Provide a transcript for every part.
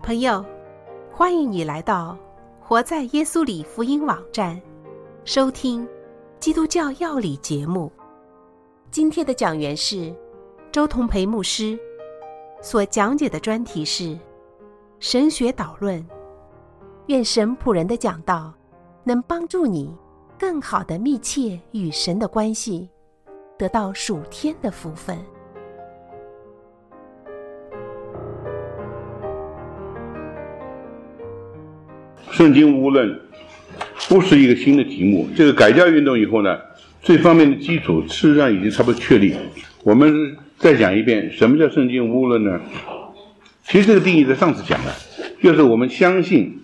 朋友，欢迎你来到活在耶稣里福音网站，收听基督教要理节目。今天的讲员是周同培牧师，所讲解的专题是神学导论。愿神仆人的讲道能帮助你更好地密切与神的关系，得到属天的福分。 圣经无误论不是一个新的题目，这个改教运动以后呢，这方面的基础事实上已经差不多确立。我们再讲一遍，什么叫圣经无误论呢？其实这个定义在上次讲了，就是我们相信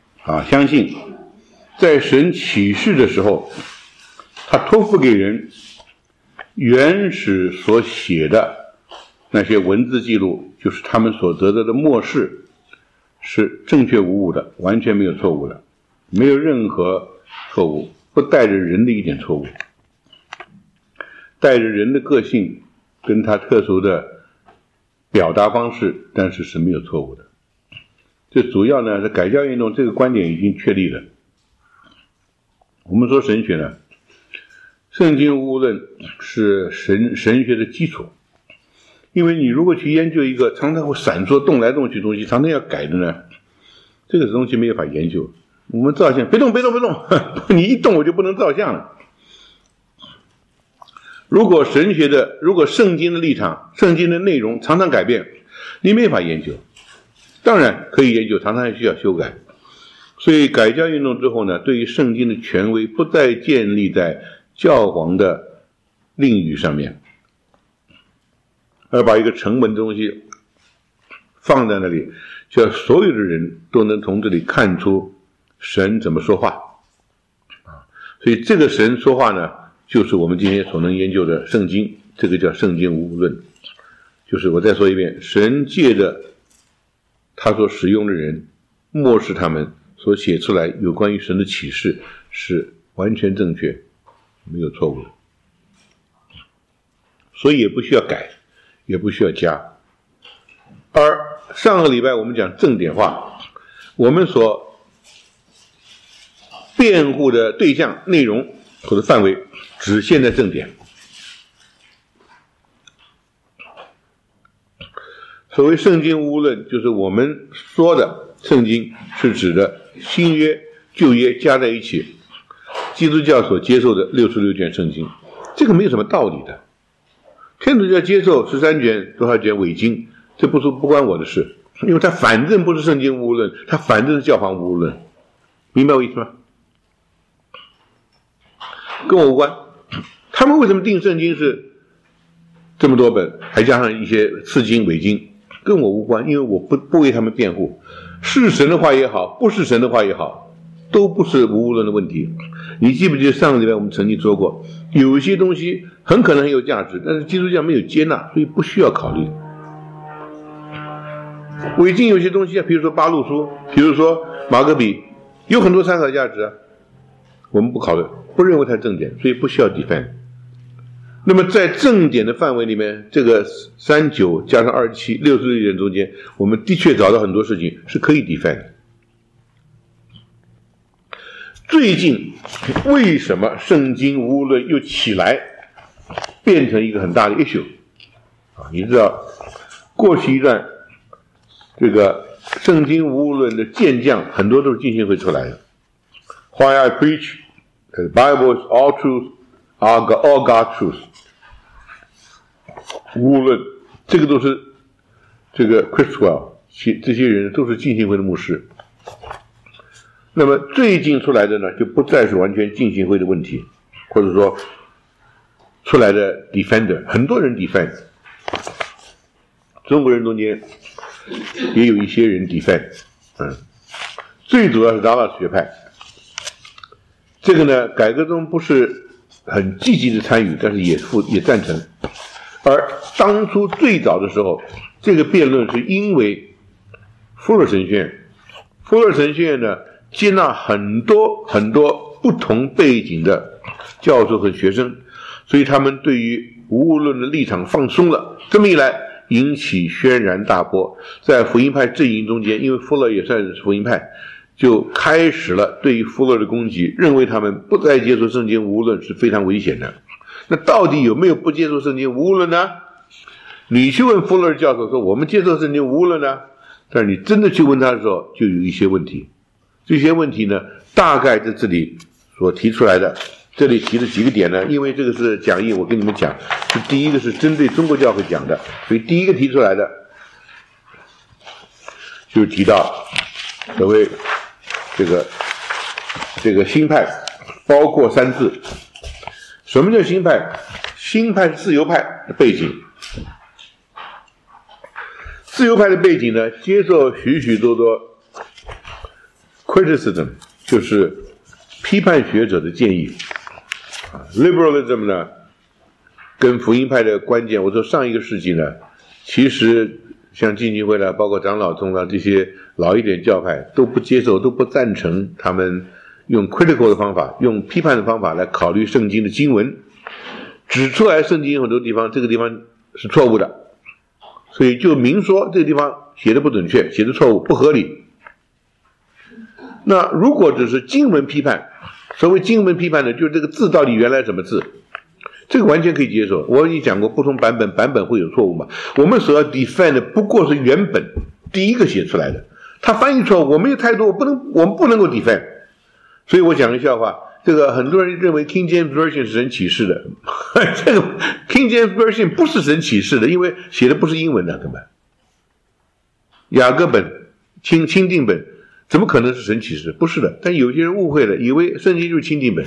在神启示的时候，他托付给人原始所写的那些文字记录，就是他们所得到的默示，是正确无误的，完全没有错误的，没有任何错误，不带着人的一点错误，带着人的个性跟他特殊的表达方式，但是是没有错误的。这主要呢是改教运动这个观点已经确立了。我们说神学呢，圣经无误论是神学的基础。因为你如果去研究一个常常会闪烁动来动去的东西，常常要改的呢，这个东西没有法研究。我们照相别动你一动我就不能照相了。如果圣经的立场，圣经的内容常常改变，你没法研究。当然可以研究，常常需要修改。所以改教运动之后呢，对于圣经的权威不再建立在教皇的令语上面，而把一个成文的东西放在那里，叫所有的人都能从这里看出神怎么说话。所以这个神说话呢，就是我们今天所能研究的圣经，这个叫圣经无误论。就是我再说一遍，神借着他所使用的人漠视他们所写出来有关于神的启示是完全正确，没有错误的，所以也不需要改，也不需要加。而上个礼拜我们讲正典化，我们所辩护的对象、内容或者范围只限在正典。所谓圣经无误论，就是我们说的圣经是指的新约、旧约加在一起，基督教所接受的66卷圣经，这个没有什么道理的。天主教接受13卷多少卷伪经，这不关我的事，因为它反正不是圣经无误论，它反正是教皇无误论，明白我意思吗？跟我无关。他们为什么定圣经是这么多本，还加上一些次经伪经，跟我无关，因为我不为他们辩护。是神的话也好，不是神的话也好，都不是无误论的问题。你记不记得上个礼拜我们曾经说过，有一些东西很可能很有价值，但是基督教没有接纳，所以不需要考虑。伪经有些东西，比如说八路书，比如说马可笔，有很多参考价值啊，我们不考虑，不认为它正典，所以不需要 defend。那么在正典的范围里面，这个39加上27 66卷中间，我们的确找到很多事情是可以 defend 的。最近为什么圣经无误论又起来变成一个很大的 issue 你知道过去一段这个圣经无误论的健将很多都是浸信会出来的。 Why I preach the Bible is all truth, all God truth， 无误论这个都是这个 Criswell 这些人都是浸信会的牧师。那么最近出来的呢，就不再是完全浸信会的问题，或者说出来的 defender， 很多人 defend， 中国人中间也有一些人 defend， 最主要是长老学派。这个呢，改革中不是很积极的参与，但是也赞成。而当初最早的时候，这个辩论是因为福尔神学院呢，接纳很多不同背景的教授和学生，所以他们对于无误论的立场放松了。这么一来， 引起轩然大波。在福音派阵营中间，因为富勒也算是福音派，就开始了对于富勒的攻击，认为他们不再接受圣经无误论是非常危险的。那到底有没有不接受圣经无误论呢？你去问富勒教授说我们接受圣经无误论呢，但是你真的去问他的时候就有一些问题。这些问题呢，大概在这里所提出来的，这里提了几个点呢，因为这个是讲义，我跟你们讲，是第一个是针对中国教会讲的，所以第一个提出来的就提到所谓这个新派，包括三字。什么叫新派？新派是自由派的背景。自由派的背景呢，接受许许多多 criticism， 就是批判学者的建议。liberalism 呢，跟福音派的关键，我说上一个世纪呢，其实像浸信会啦，包括长老宗啦，这些老一点教派都不接受，都不赞成他们用 critical 的方法，用批判的方法来考虑圣经的经文，指出来圣经有很多地方，这个地方是错误的，所以就明说这个地方写的不准确，写的错误，不合理。那如果只是经文批判，所谓经文批判呢，就是这个字到底原来什么字，这个完全可以接受。我已经讲过，不同版本会有错误嘛。我们所要 defend 的不过是原本第一个写出来的，他翻译错误，我们有太多，我们不能够 defend。所以我讲个笑话，这个很多人认为 King James Version 是神启示的，这个 King James Version 不是神启示的，因为写的不是英文的，根本。雅各本、钦定本怎么可能是神启示？不是的，但有些人误会了，以为圣经就是钦定本。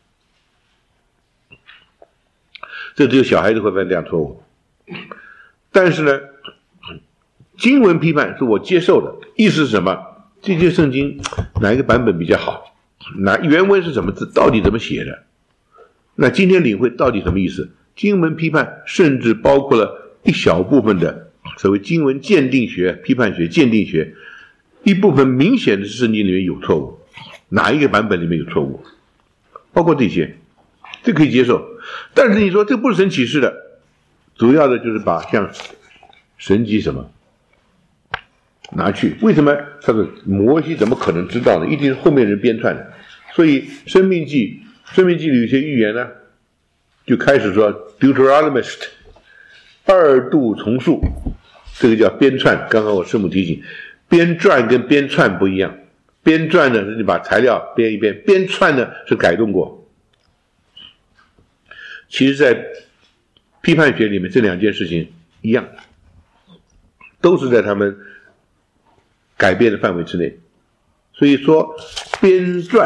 这只有小孩子会犯这样错误。但是呢，经文批判是我接受的，意思是什么？这些圣经哪一个版本比较好？原文是什么字？到底怎么写的？那今天领会到底什么意思？经文批判甚至包括了一小部分的所谓经文鉴定学、批判学、鉴定学，一部分明显的是圣经里面有错误，哪一个版本里面有错误？包括这些，这可以接受。但是你说这不是神启示的，主要的就是把像神迹什么拿去，为什么？他说摩西怎么可能知道呢？一定是后面人编撰的。所以生命记里有些预言呢，就开始说 Deuteronomist 二度重述，这个叫编撰。刚刚我师母提醒，编撰跟编撰不一样，编撰呢是你把材料编一遍，编撰呢是改动过。其实在批判学里面这两件事情一样，都是在他们改变的范围之内。所以说编撰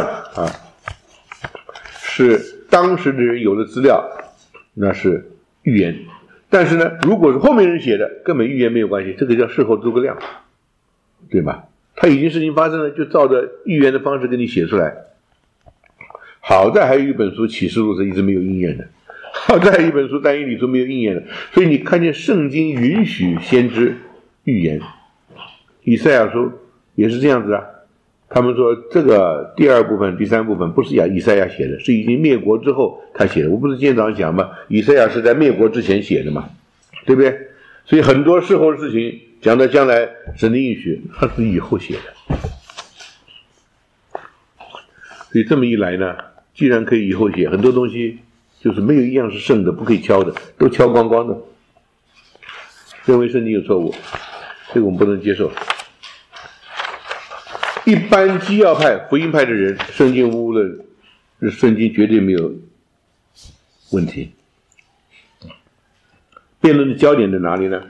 是当时的人有的资料，那是预言。但是呢，如果是后面人写的，根本预言没有关系，这个叫事后诸葛亮，对吧？他已经事情发生了，就照着预言的方式给你写出来。好在还有一本书启示录是一直没有应验的，好在一本书但以理书没有应验的，所以你看见圣经允许先知预言。以赛亚书也是这样子啊，他们说这个第二部分第三部分不是以赛亚写的，是已经灭国之后他写的。我不是今天早上讲吗？以赛亚是在灭国之前写的嘛，对不对？所以很多事后的事情讲到将来神的应许，他是以后写的。所以这么一来呢，既然可以以后写，很多东西就是没有一样是圣的，不可以敲的，都敲光光的。认为圣经有错误，这个我们不能接受。一般基要派、福音派的人，圣经无误论，圣经绝对没有问题。辩论的焦点在哪里呢？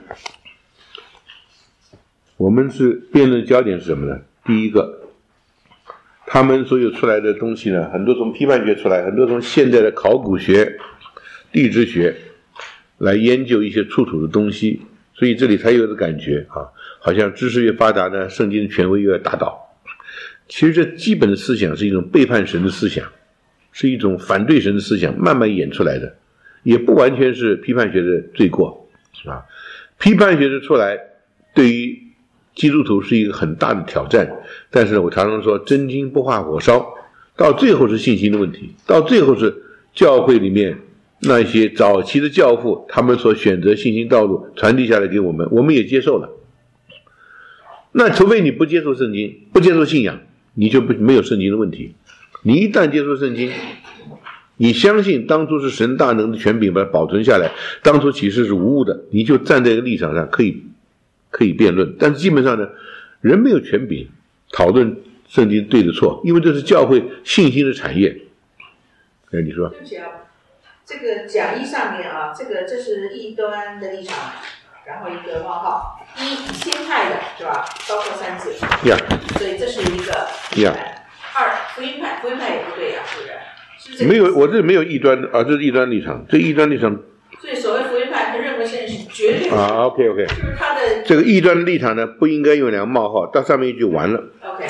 我们是辩论焦点是什么呢？第一个，他们所有出来的东西呢，很多从批判学出来，很多从现在的考古学、地质学来研究一些出土的东西，所以这里才有的感觉好像知识越发达呢，圣经的权威越要打倒。其实这基本的思想是一种背叛神的思想，是一种反对神的思想，慢慢演出来的，也不完全是批判学的罪过批判学的出来对于基督徒是一个很大的挑战，但是我常常说真金不怕火烧，到最后是信心的问题，到最后是教会里面那些早期的教父他们所选择信心道路传递下来给我们，我们也接受了。那除非你不接受圣经，不接受信仰，你就没有圣经的问题。你一旦接受圣经，你相信当初是神大能的权柄把它保存下来，当初启示是无误的，你就站在一个立场上可以辩论。但是基本上呢，人没有权柄讨论圣经对的错，因为这是教会信心的产业。哎，你说？ 对不起啊，这个讲义上面啊，这是异端的立场，然后一个冒号，一新派的是吧？包括3字。所以这是一个。二福音派也不对呀，是不是？ 没有，我这没有异端啊，这是异端立场，这异端立场。 所以所谓福音派，他认为是绝对啊 ，OK， 就是他的这个异端的立场呢，不应该用2个冒号，到上面就完了。 OK。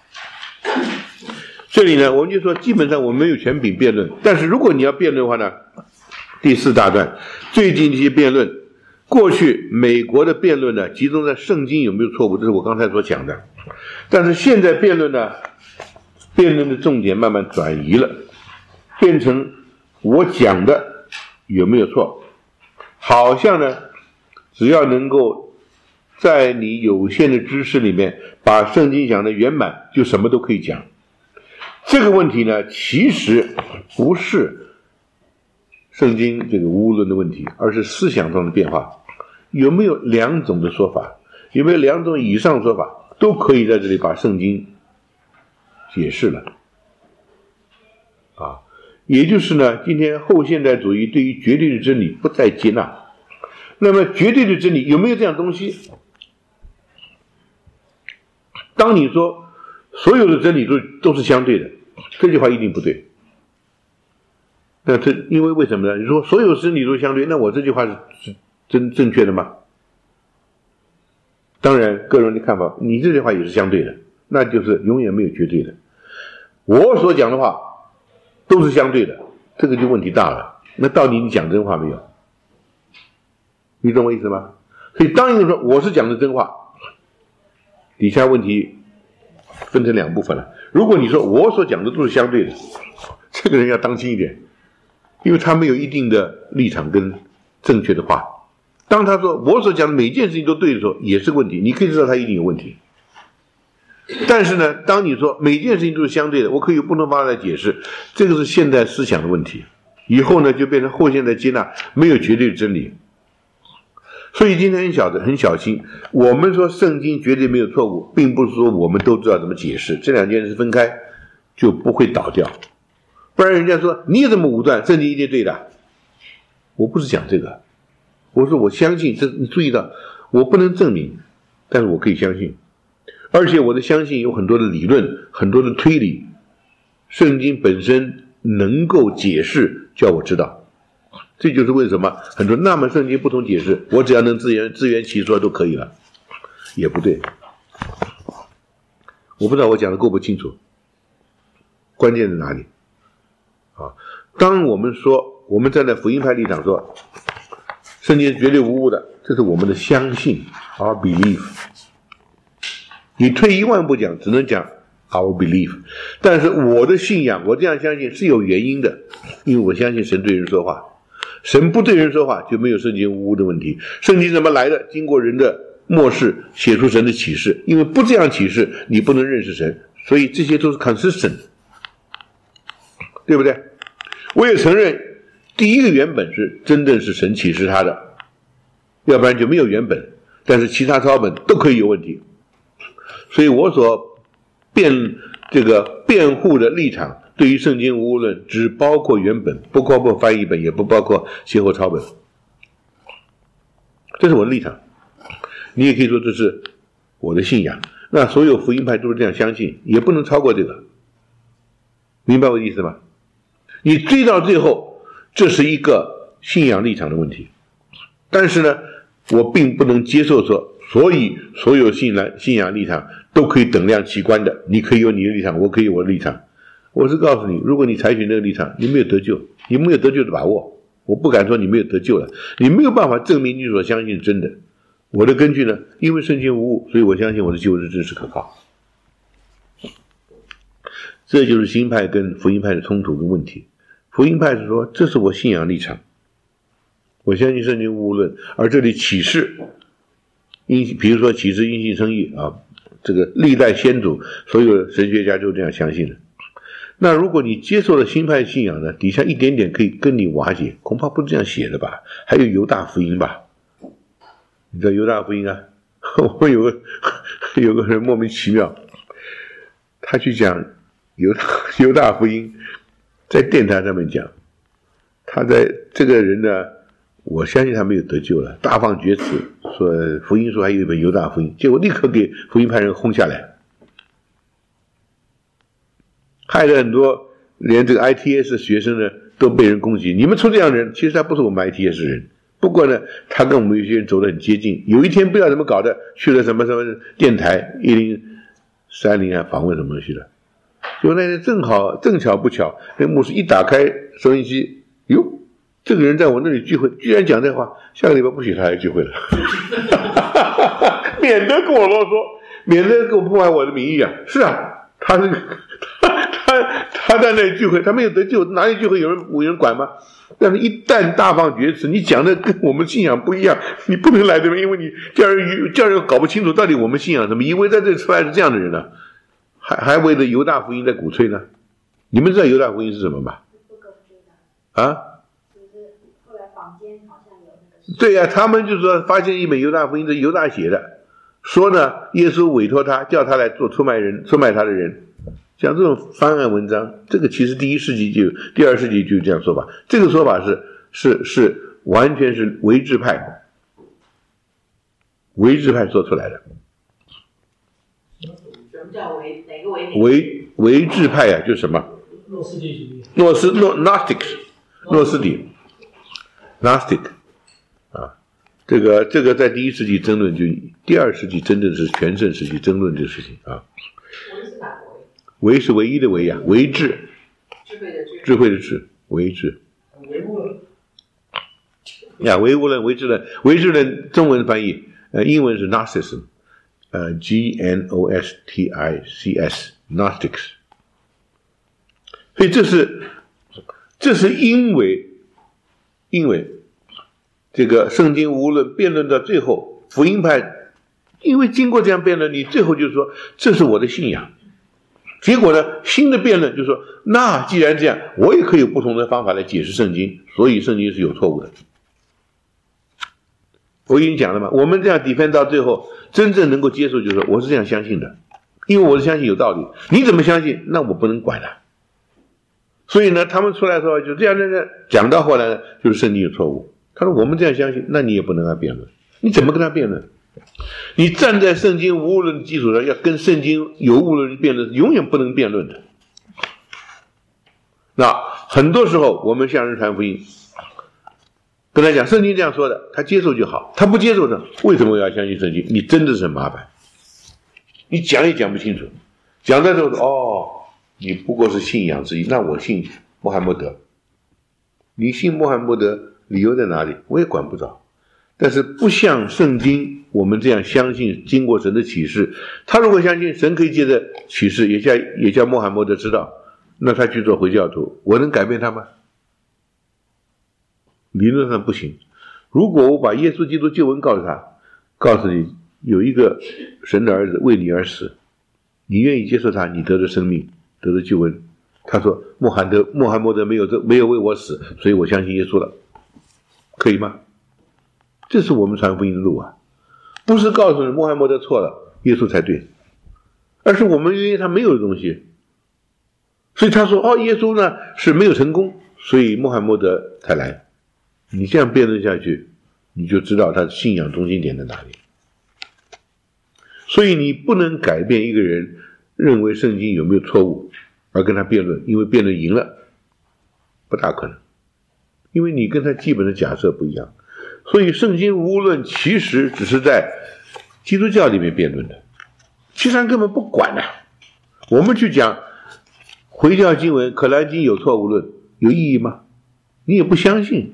这里呢，我们就说，基本上我们没有权柄辩论，但是如果你要辩论的话呢，第4大段，最近这些辩论，过去美国的辩论呢，集中在圣经有没有错误，这是我刚才所讲的，但是现在辩论呢，辩论的重点慢慢转移了，变成我讲的有没有错，好像呢，只要能够在你有限的知识里面把圣经讲的圆满，就什么都可以讲。这个问题呢，其实不是圣经这个无误论的问题，而是思想上的变化。有没有2种的说法，有没有2种以上的说法，都可以在这里把圣经解释了啊。也就是呢，今天后现代主义对于绝对的真理不再接纳。那么绝对的真理有没有这样东西？当你说所有的真理都是相对的，这句话一定不对。那这因为什么呢？你说所有真理都相对，那我这句话是正确的吗？当然个人的看法，你这句话也是相对的，那就是永远没有绝对的。我所讲的话都是相对的，这个就问题大了。那到底你讲真话没有？你懂我意思吗？所以当一个人说我是讲的真话，底下问题分成2部分了。如果你说我所讲的都是相对的，这个人要当心一点，因为他没有一定的立场跟正确的话。当他说我所讲的每件事情都对的时候，也是问题，你可以知道他一定有问题。但是呢，当你说每件事情都是相对的，我可以有不同方法来解释，这个是现代思想的问题。以后呢，就变成后现代接纳没有绝对的真理。所以今天很小心，我们说圣经绝对没有错误，并不是说我们都知道怎么解释，这2件事分开就不会倒掉。不然人家说你怎么武断，圣经一定对的。我不是讲这个，我说我相信，这你注意到，我不能证明，但是我可以相信，而且我的相信有很多的理论，很多的推理，圣经本身能够解释，叫我知道。这就是为什么很多那么圣经不同解释，我只要能自圆其说都可以了，也不对。我不知道我讲的够不清楚，关键在哪里啊？当我们说我们站在福音派立场说圣经是绝对无误的，这是我们的相信 our belief。 你退1万步讲，只能讲 our belief。 但是我的信仰，我这样相信是有原因的，因为我相信神对人说话，神不对人说话就没有圣经无误的问题。圣经怎么来的？经过人的默示写出神的启示，因为不这样启示你不能认识神，所以这些都是 consistent， 对不对？我也承认第一个原本是真正是神启示他的，要不然就没有原本，但是其他抄本都可以有问题。所以我所辩护的立场对于圣经无误论只包括原本，不包括翻译本，也不包括先后抄本，这是我的立场。你也可以说这是我的信仰，那所有福音派都是这样相信，也不能超过这个，明白我的意思吗？你追到最后，这是一个信仰立场的问题。但是呢，我并不能接受说所有信仰立场都可以等量齐观的，你可以有你的立场，我可以有我的立场。我是告诉你，如果你采取那个立场，你没有得救，你没有得救的把握。我不敢说你没有得救了，你没有办法证明你所相信是真的。我的根据呢，因为圣经无误，所以我相信我的救是真实可靠。这就是新派跟福音派的冲突跟问题。 福音派是说这是我信仰立场，我相信圣经无误论，而这里启示比如说启示因信称义啊，这个历代先祖所有的神学家就这样相信的。那如果你接受了新派信仰呢，底下一点点可以跟你瓦解，恐怕不是这样写的吧？还有犹大福音吧？你知道犹大福音啊？我们有个人莫名其妙，他去讲犹大福音，在电台上面讲，他在这个人呢，我相信他没有得救了，大放厥词，说福音书还有一本犹大福音，结果立刻给福音派人轰下来，害了很多，连这个 ITS 学生呢都被人攻击。你们出这样的人，其实他不是我们 ITS 人，不过呢，他跟我们有些人走得很接近。有一天不知道怎么搞的，去了什么电台1030啊，访问什么东西的。就那天正巧不巧，那牧师一打开收音机，哟，这个人在我那里聚会，居然讲这话，下个礼拜不许他来聚会了，免得跟我啰嗦，免得给我破坏我的名誉啊！是啊，他在那里聚会，他没有得救，哪里聚会有人管吗？但是一旦大放厥词，你讲的跟我们信仰不一样，你不能来这边，因为你叫人搞不清楚到底我们信仰什么，以为在这里出来是这样的人呢，还为了犹大福音在鼓吹呢。你们知道犹大福音是什么吧？啊？后来坊间好像有那个。对呀，他们就说发现一本犹大福音是犹大写的，说呢耶稣委托他，叫他来做出卖他的人。像这种翻案文章，这个其实第2世纪就有这样说法。这个说法是完全是维治派说出来的。 什么叫哪个维治派啊？就是什么？ 诺斯底主义。 诺斯底 Gnostic 啊，这个在第1世纪争论，就第2世纪真正是全盛时期争论这个事情啊。唯是唯一的唯呀，唯智，智慧的智，唯智。 唯物论呀，唯物论、唯智论，唯智论中文翻译，英文是 Gnosticism， Gnostics Gnostics。所以这是因为这个圣经无论辩论到最后，福音派因为经过这样辩论，你最后就说这是我的信仰。结果呢，新的辩论就是说，那既然这样，我也可以有不同的方法来解释圣经，所以圣经是有错误的。我已经讲了嘛，我们这样 defend 到最后，真正能够接受就是说，我是这样相信的，因为我是相信有道理。你怎么相信？那我不能管了。所以呢，他们出来说就这样讲到后来呢，就是圣经有错误。他说我们这样相信，那你也不能跟他辩论，你怎么跟他辩论？你站在圣经无误论的基础上，要跟圣经有误论辩论，永远不能辩论的。那很多时候我们向人传福音，跟他讲圣经这样说的，他接受就好，他不接受的，为什么我要相信圣经？你真的是很麻烦，你讲也讲不清楚，讲到最后哦，你不过是信仰之一，那我信穆罕默德，你信穆罕默德理由在哪里？我也管不着。但是不像圣经我们这样相信经过神的启示，他如果相信神可以借着启示也叫穆罕默德知道，那他去做回教徒，我能改变他吗？理论上不行。如果我把耶稣基督救恩告诉你有一个神的儿子为你而死，你愿意接受他，你得着生命，得着救恩。他说穆罕默德没有为我死，所以我相信耶稣了，可以吗？这是我们传福音的路啊，不是告诉你穆罕默德错了，耶稣才对，而是我们因为他没有的东西，所以他说耶稣呢是没有成功，所以穆罕默德才来。你这样辩论下去，你就知道他的信仰中心点在哪里。所以你不能改变一个人认为圣经有没有错误而跟他辩论，因为辩论赢了不大可能，因为你跟他基本的假设不一样。所以圣经无论其实只是在基督教里面辩论的，其实上根本不管的。我们去讲回教经文可兰经有错误论有意义吗？你也不相信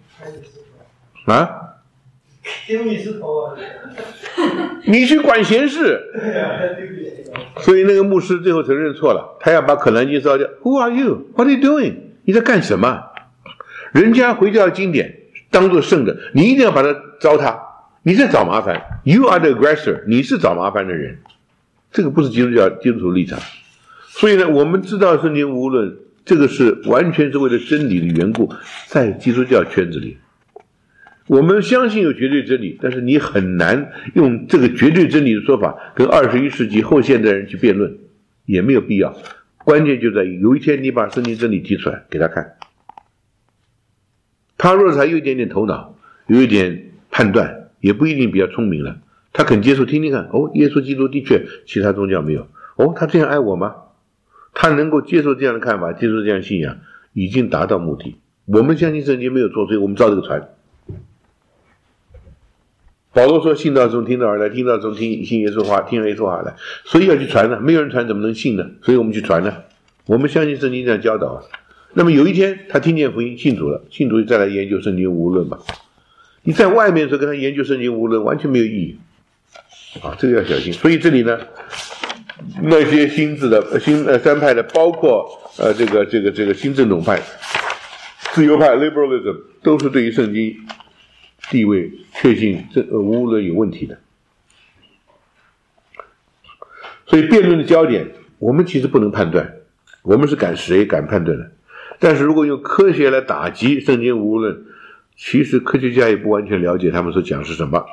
啊？ 丢你石头啊！ 你去管闲事。所以那个牧师最后承认错了，他要把可兰经烧掉。Who are you? What are you doing? 你在干什么？人家回教经典当作圣的，你一定要把它糟蹋，你在找麻烦。You are the aggressor， 你是找麻烦的人，这个不是基督徒立场。所以呢，我们知道圣经无论这个是完全是为了真理的缘故，在基督教圈子里，我们相信有绝对真理，但是你很难用这个绝对真理的说法跟21世纪后现代人去辩论，也没有必要。关键就在于有一天你把圣经真理提出来给他看，他若是还有一点点头脑，有一点判断，也不一定比较聪明了，他肯接受听听看，耶稣基督的确其他宗教没有，他这样爱我吗？他能够接受这样的看法，接受这样的信仰，已经达到目的。我们相信圣经没有错，所以我们照这个传。保罗说信道中听道而来，听道中信耶稣话，听耶稣话而来，所以要去传呢，没有人传怎么能信呢？所以我们去传呢，我们相信圣经这样教导。那么有一天他听见福音信主了，信主再来研究圣经无论吧。你在外面的时候跟他研究圣经无论完全没有意义这个要小心。所以这里呢，那些新三派的，包括这个新正统派、自由派 liberalism， 都是对于圣经地位确信无论有问题的。所以辩论的焦点，我们其实不能判断，我们是敢判断的。但是如果用科学来打击圣经无论，其实科学家也不完全了解他们所讲是什么。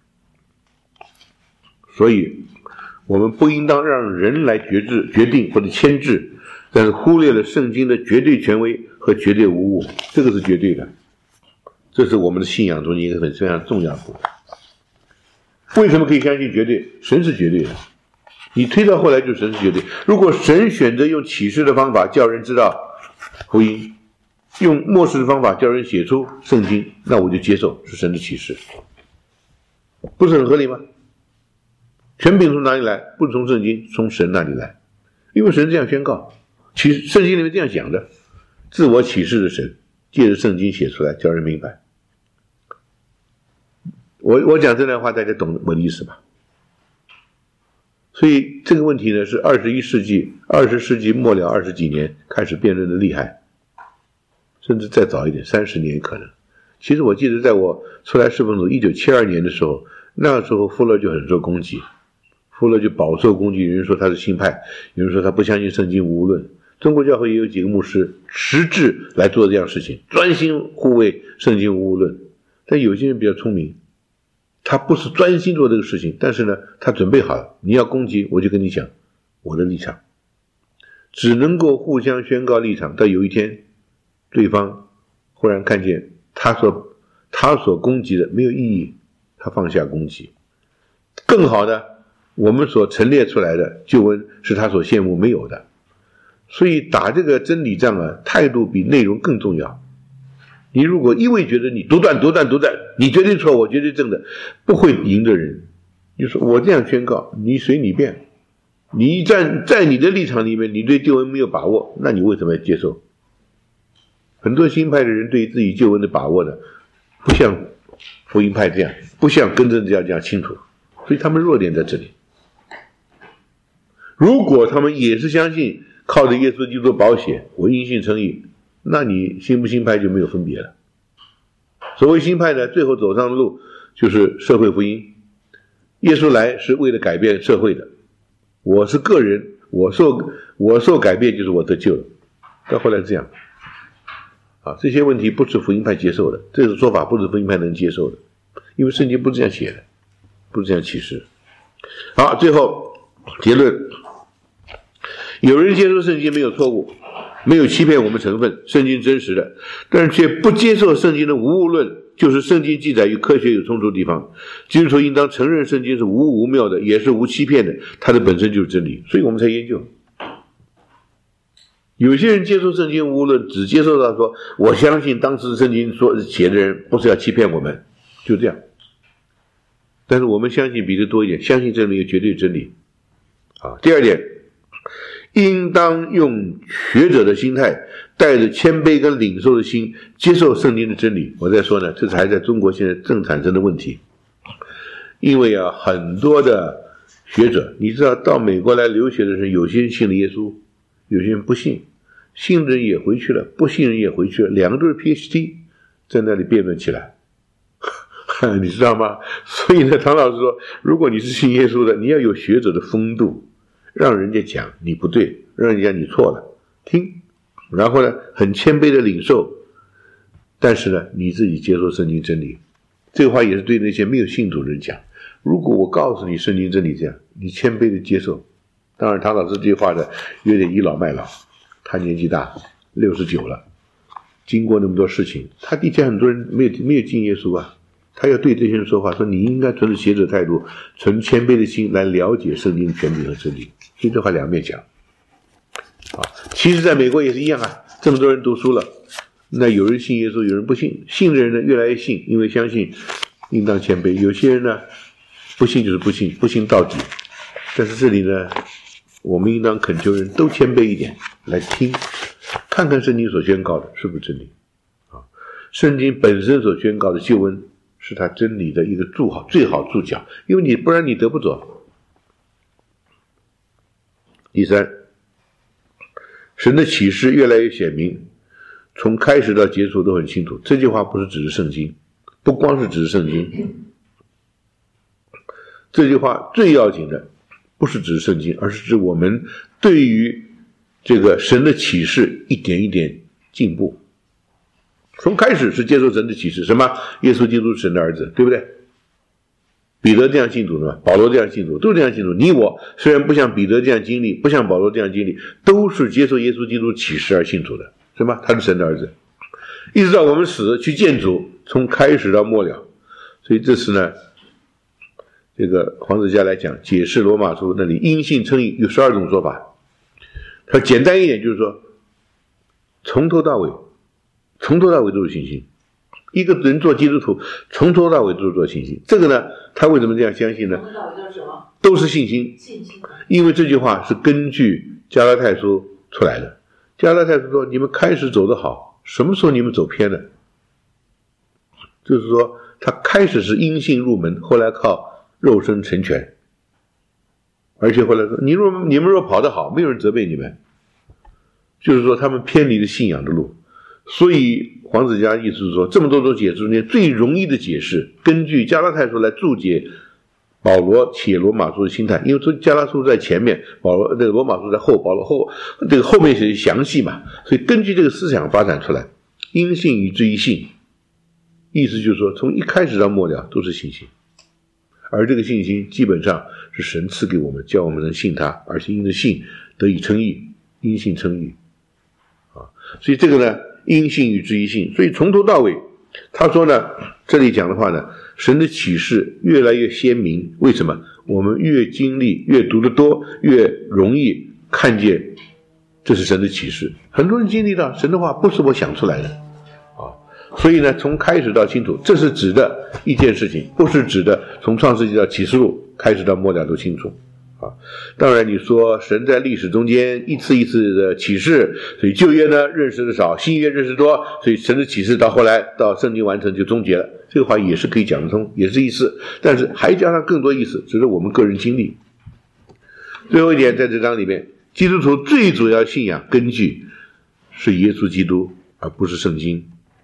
所以我们不应当让人来决定或者牵制，但是忽略了圣经的绝对权威和绝对无误，这个是绝对的，这是我们的信仰中一个非常重要的部分。为什么可以相信绝对？神是绝对的，你推到后来就神是绝对。如果神选择用启示的方法叫人知道福音，用默示的方法叫人写出圣经，那我就接受是神的启示，不是很合理吗？权柄从哪里来？不是从圣经，从神那里来，因为神这样宣告，其实圣经里面这样讲的，自我启示的神借着圣经写出来，叫人明白。我讲这段话，大家懂我的意思吧？所以这个问题呢，是20世纪末了20几年开始辩论的厉害，甚至再早一点，30年可能。其实我记得在我出来侍奉组1972年的时候，那个时候富勒就很受攻击，富勒就饱受攻击，有人说他是新派，有人说他不相信圣经无论。中国教会也有几个牧师实质来做这样的事情，专心护卫圣经无论。但有些人比较聪明，他不是专心做这个事情，但是呢，他准备好了，你要攻击，我就跟你讲我的立场，只能够互相宣告立场，到有一天对方忽然看见他所攻击的没有意义，他放下攻击。更好的，我们所陈列出来的救恩是他所羡慕没有的。所以打这个真理仗态度比内容更重要。你如果一味觉得你独断，你绝对错，我绝对正的，不会赢的人。就说我这样宣告，你随你便。你在你的立场里面，你对救恩没有把握，那你为什么要接受？很多新派的人对自己救恩的把握呢，不像福音派这样，不像跟着这样清楚，所以他们弱点在这里。如果他们也是相信靠着耶稣基督保险，我因信称义，那你新不新派就没有分别了。所谓新派呢，最后走上的路就是社会福音。耶稣来是为了改变社会的，我是个人，我受改变就是我得救了。到后来这样这些问题不是福音派接受的，这种说法不是福音派能接受的，因为圣经不是这样写的，不是这样启示。好，最后结论，有人接受圣经没有错误，没有欺骗我们成分，圣经真实的，但是却不接受圣经的无误论，就是圣经记载与科学有冲突的地方。基督徒应当承认圣经是无误无谬的，也是无欺骗的，它的本身就是真理，所以我们才研究。有些人接受圣经无误论，只接受到说我相信当时圣经所写的人不是要欺骗我们，就这样。但是我们相信比这多一点，相信这里有绝对真理。第二点，应当用学者的心态，带着谦卑跟领受的心接受圣经的真理。我在说呢，这才在中国现在正产生的问题。因为很多的学者，你知道到美国来留学的人，有些人信了耶稣，有些人不信。 信的人也回去了，不信人也回去了，两个都是 PhD 在那里辩论起来。你知道吗？所以呢，唐老师说，如果你是信耶稣的，你要有学者的风度，让人家讲你不对，让人家讲你错了，听，然后呢，很谦卑的领受，但是呢，你自己接受圣经真理。这个话也是对那些没有信主的人讲。如果我告诉你圣经真理这样，你谦卑的接受。当然，唐老师这句话呢，有点倚老卖老，他年纪大，69了，经过那么多事情，他底下很多人没有信耶稣啊。他要对这些人说话，说你应该存着学者态度，存谦卑的心来了解圣经权柄和真理。所以这话两面讲。其实在美国也是一样啊，这么多人读书了，那有人信耶稣，有人不信。信的人呢越来越信，因为相信应当谦卑。有些人呢不信就是不信，不信到底。但是这里呢，我们应当恳求人都谦卑一点，来听，看看圣经所宣告的是不是真理。圣经本身所宣告的救恩是他真理的一个最好注脚，因为不然你得不着。第三，神的启示越来越显明，从开始到结束都很清楚。这句话不是指着圣经，不光是指着圣经，这句话最要紧的不是指着圣经，而是指我们对于这个神的启示一点一点进步。从开始是接受神的启示，什么？耶稣基督是神的儿子，对不对？彼得这样信主的嘛，保罗这样信主，都这样信主。你我虽然不像彼得这样经历，不像保罗这样经历，都是接受耶稣基督启示而信主的，是吗？他是神的儿子，一直到我们死去见主，从开始到末了。所以这次呢，这个黄子佳来讲解释罗马书那里因信称义有12种说法。他简单一点就是说，从头到尾都是信心。一个人做基督徒，从头到尾都是做信心。这个呢，他为什么这样相信呢？ 从头到尾都是什么？ 都是信心。因为这句话是根据加拉太书出来的。加拉太书说，你们开始走得好，什么时候你们走偏了？就是说，他开始是因信入门，后来靠肉身成全。而且后来说，你们若跑得好，没有人责备你们。就是说，他们偏离了信仰的路。所以黄子佳意思是说，这么多种解释中间最容易的解释，根据加拉太书来注解保罗写罗马书的心态，因为加拉书在前面，这个罗马书在后，保罗这个后面写详细嘛，所以根据这个思想发展出来，因信以至于信，意思就是说，从一开始到末了都是信心，而这个信心基本上是神赐给我们，叫我们能信他，而且因着信得以称义，因信称义所以这个呢，因信以至于信。所以从头到尾，他说呢，这里讲的话呢，神的启示越来越鲜明。为什么？我们越经历，越读得多，越容易看见这是神的启示。很多人经历到神的话不是我想出来的所以呢，从开始到清楚，这是指的一件事情，不是指的从创世纪到启示录开始到末了都清楚当然你说神在历史中间一次一次的启示，所以旧约呢认识的少，新约认识多，所以神的启示到后来到圣经完成就终结了，这个话也是可以讲得通，也是意思，但是还加上更多意思，只是我们个人经历。最后一点，在这章里面，基督徒最主要信仰根据是耶稣基督，而不是圣经。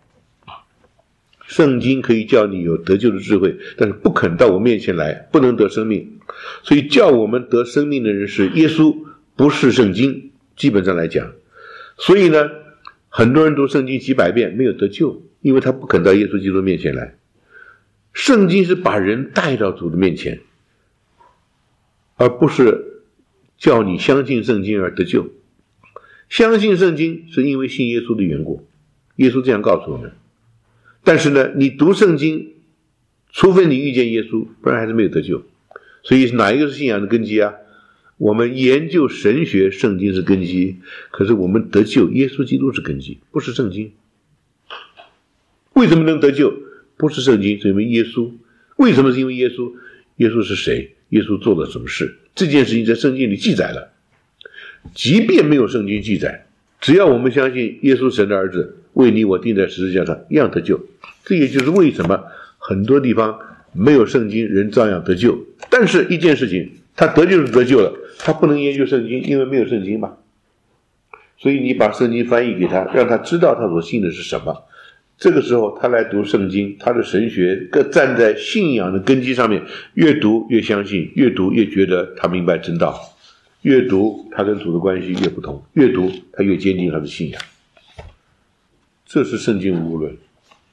圣经可以叫你有得救的智慧，但是不肯到我面前来，不能得生命。所以叫我们得生命的人是耶稣，不是圣经，基本上来讲。所以呢，很多人读圣经几百遍没有得救，因为他不肯到耶稣基督面前来。圣经是把人带到主的面前，而不是叫你相信圣经而得救。相信圣经是因为信耶稣的缘故，耶稣这样告诉我们。但是呢，你读圣经，除非你遇见耶稣，不然还是没有得救。所以哪一个是信仰的根基啊？我们研究神学，圣经是根基，可是我们得救，耶稣基督是根基，不是圣经。为什么能得救？不是圣经，是因为耶稣。为什么是因为耶稣？耶稣是谁？耶稣做了什么事？这件事情在圣经里记载了。即便没有圣经记载，只要我们相信耶稣神的儿子为你我钉在十字架上，一样得救。这也就是为什么很多地方没有圣经，人照样得救。但是一件事情，他得救是得救了，他不能研究圣经，因为没有圣经嘛。 所以你把圣经翻译给他，让他知道他所信的是什么。这个时候他来读圣经，他的神学更站在信仰的根基上面，越读越相信，越读越觉得他明白真道，越读他跟主的关系越不同，越读他越坚定他的信仰。这是圣经无误论。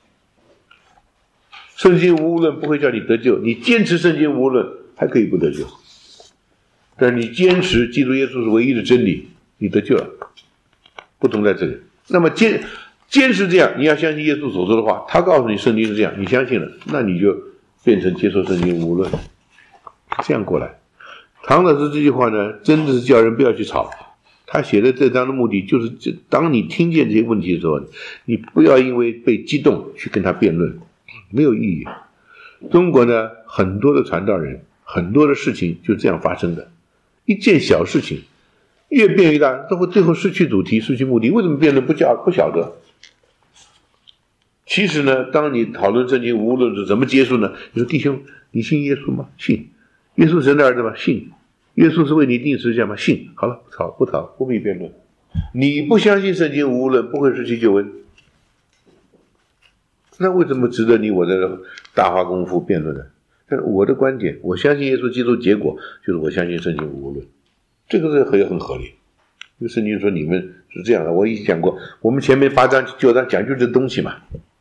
圣经无误论不会叫你得救，你坚持圣经无误论还可以不得救，但是你坚持基督耶稣是唯一的真理，你得救了。不同在这里。那么坚持这样，你要相信耶稣所说的话，他告诉你圣经是这样，你相信了，那你就变成接受圣经无误论，这样过来。唐老师这句话呢，真的是叫人不要去吵。他写的这章的目的就是，当你听见这些问题的时候，你不要因为被激动去跟他辩论，没有意义。中国呢，很多的传道人，很多的事情就这样发生的，一件小事情越辩越大，都会最后失去主题，失去目的。为什么辩论不晓得？其实呢，当你讨论圣经无论是怎么结束呢？你说弟兄，你信耶稣吗？信。耶稣神的儿子吗？信。耶稣是为你定十字架吗？信。好了，不吵，不必辩论。你不相信圣经无论，不会失去救恩。那为什么值得你我在这大花功夫辩论呢？但是我的观点，我相信耶稣基督，结果就是我相信圣经无论，这个是很合理。因为圣经说你们是这样的，我已经讲过，我们前面8章9章讲究这东西嘛。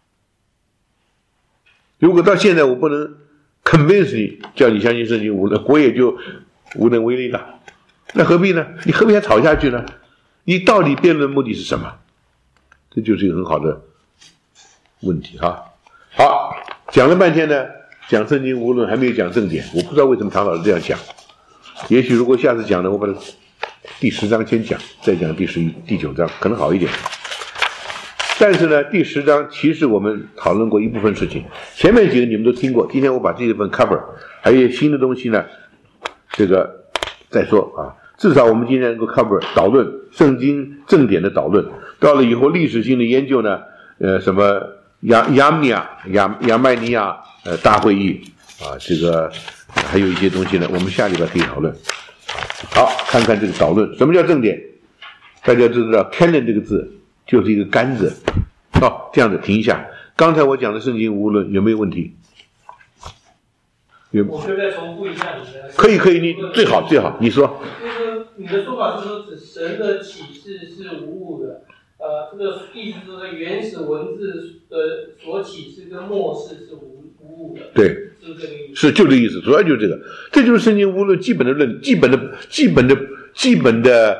如果到现在我不能 convince 你，叫你相信圣经无论，我也就无能为力了。那何必呢？你何必还吵下去呢？你到底辩论目的是什么？这就是一个很好的问题哈。好，讲了半天呢，讲圣经无论还没有讲正点，我不知道为什么唐老师这样讲。也许如果下次讲呢，我把第10章先讲，再讲第11、第9章，可能好一点。但是呢，第10章其实我们讨论过一部分事情，前面几个你们都听过，今天我把这一份 cover， 还有一些新的东西呢，这个再说啊。至少我们今天能够 cover 导论圣经正典的导论，到了以后历史性的研究呢，什么亚麦尼亚大会议啊，这个还有一些东西呢，我们下礼拜可以讨论。好，看看这个导论，什么叫正典？大家知道 canon 这个字就是一个杆子。好，这样子停一下。刚才我讲的圣经无论有没有问题？ 我可以再重复一下你的。 可以，你最好，你说。 就是你的说法是说，指神的启示是无误的。这个意思就是原始文字的所启示跟末世是无误的。 对， 是这个意思。 是就这个意思，主要就是这个，这就是圣经无论基本的论，基本的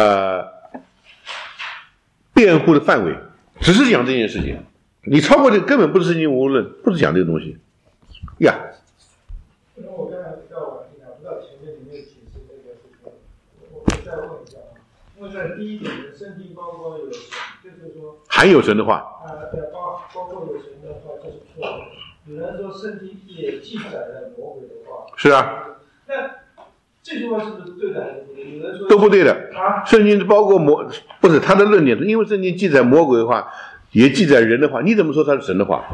辩护的范围，只是讲这件事情。你超过这根本不是圣经无论，不是讲这个东西呀。 我刚才比较晚听，不知道前面有没有解释这个事情，我可以再问一下。因为在第一点的圣经包括有神，就是说含有神的话。 对，包括有神的话，这是错的。有人说圣经也记载了魔鬼的话。是啊。那这句话是不是对的还是不对？有人说都不对的。 圣经包括不是他的论点，因为圣经记载魔鬼的话，也记载人的话，你怎么说他是神的话？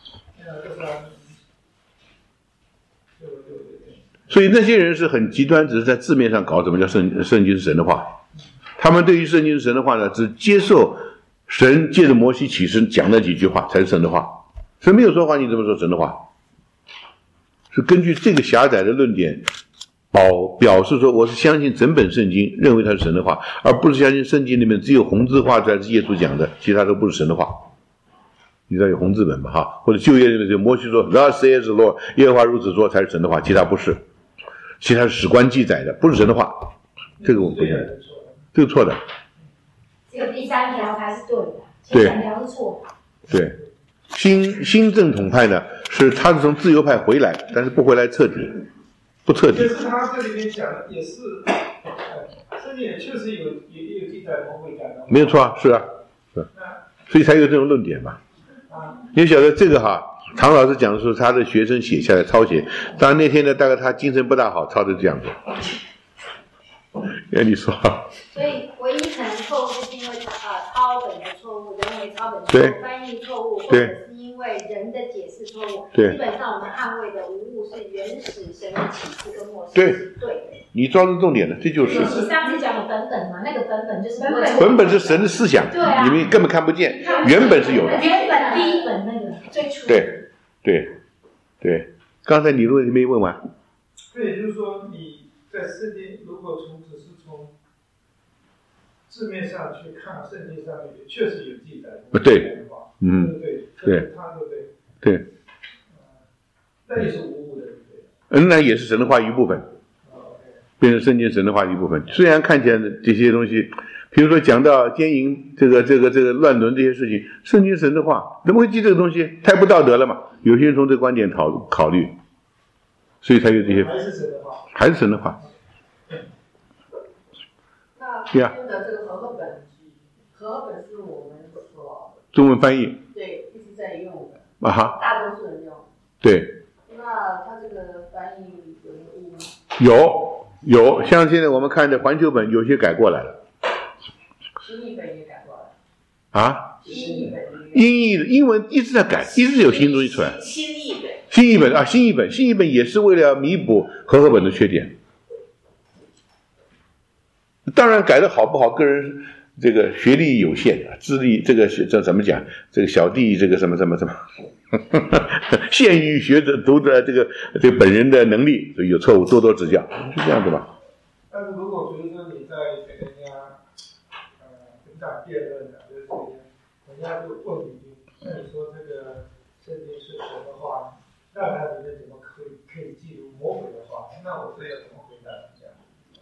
所以那些人是很极端，只是在字面上搞什么叫圣经是神的话。他们对于圣经是神的话呢，只接受神借着摩西启示讲那几句话才是神的话。神没有说话，你怎么说神的话？是根据这个狭窄的论点表示说，我是相信整本圣经，认为它是神的话，而不是相信圣经里面只有红字画出来是耶稣讲的，其他都不是神的话。你知道有红字本吧？哈，或者旧约里面就摩西说 "Thus says the Lord"， 耶和华如此说才是神的话，其他不是。其他是史官记载的，不是神的话，这个我不认，这个错的。 只有第3条才是对的， 对 ，2条是错的。 对，新正统派呢，是他是从自由派回来，但是不回来彻底，不彻底。 可是他这里面讲的也是，圣经也确实也有记载魔鬼讲的。 没有错啊，是啊，是，所以才有这种论点嘛。你晓得这个哈？唐老师讲的时候，他的学生写下来抄写。当然那天呢，大概他精神不大好，抄的这样子。你说。 所以唯一可能错误是因为抄本的错误，人为抄本错误，翻译错误，或者是因为人的解释错误。基本上我们捍卫的无误是原始神的启示跟末世是对的。 你抓住重点了，这就是。 你上次讲的本本嘛，那个本本就是本本是神的思想， 对你们根本看不见，原本是有的。 原本第一本那个最初。 对，刚才你的问题没问完。 对，就是说你在圣经如果只是从字面上去看，圣经上面也确实有记载。 对， 对， 对， 那也是无误的， 那也是神的话一部分，变成圣经神的话一部分。虽然看起来这些东西，比如说讲到奸淫、这个乱伦这些事情，圣经神的话怎么会记这个东西？太不道德了嘛。有些人从这个观点考虑，所以才有这些。 还是神的话。 还是神的话。 那用的这个和合本是我们所中文翻译。 对，一直在用的。 啊哈。 大多数人用。 对。 那他这个翻译有没有误吗？有，像现在我们看的环球本有些改过来了。新译本也改过来。啊？新译本。英文一直在改，一直有新东西出来。新译本也是为了弥补和合本的缺点。当然改的好不好，个人这个学历有限，资历这怎么讲？这个小弟这个什么，限于学者读的这个本人的能力，所以有错误多多指教，是这样子吧？ 但是如果比如说你在给人家跟他辩论的，就是人家就问你，那你说这个圣经是神的话，那他里面怎么可以记录魔鬼的话？那我这要怎么回答人家？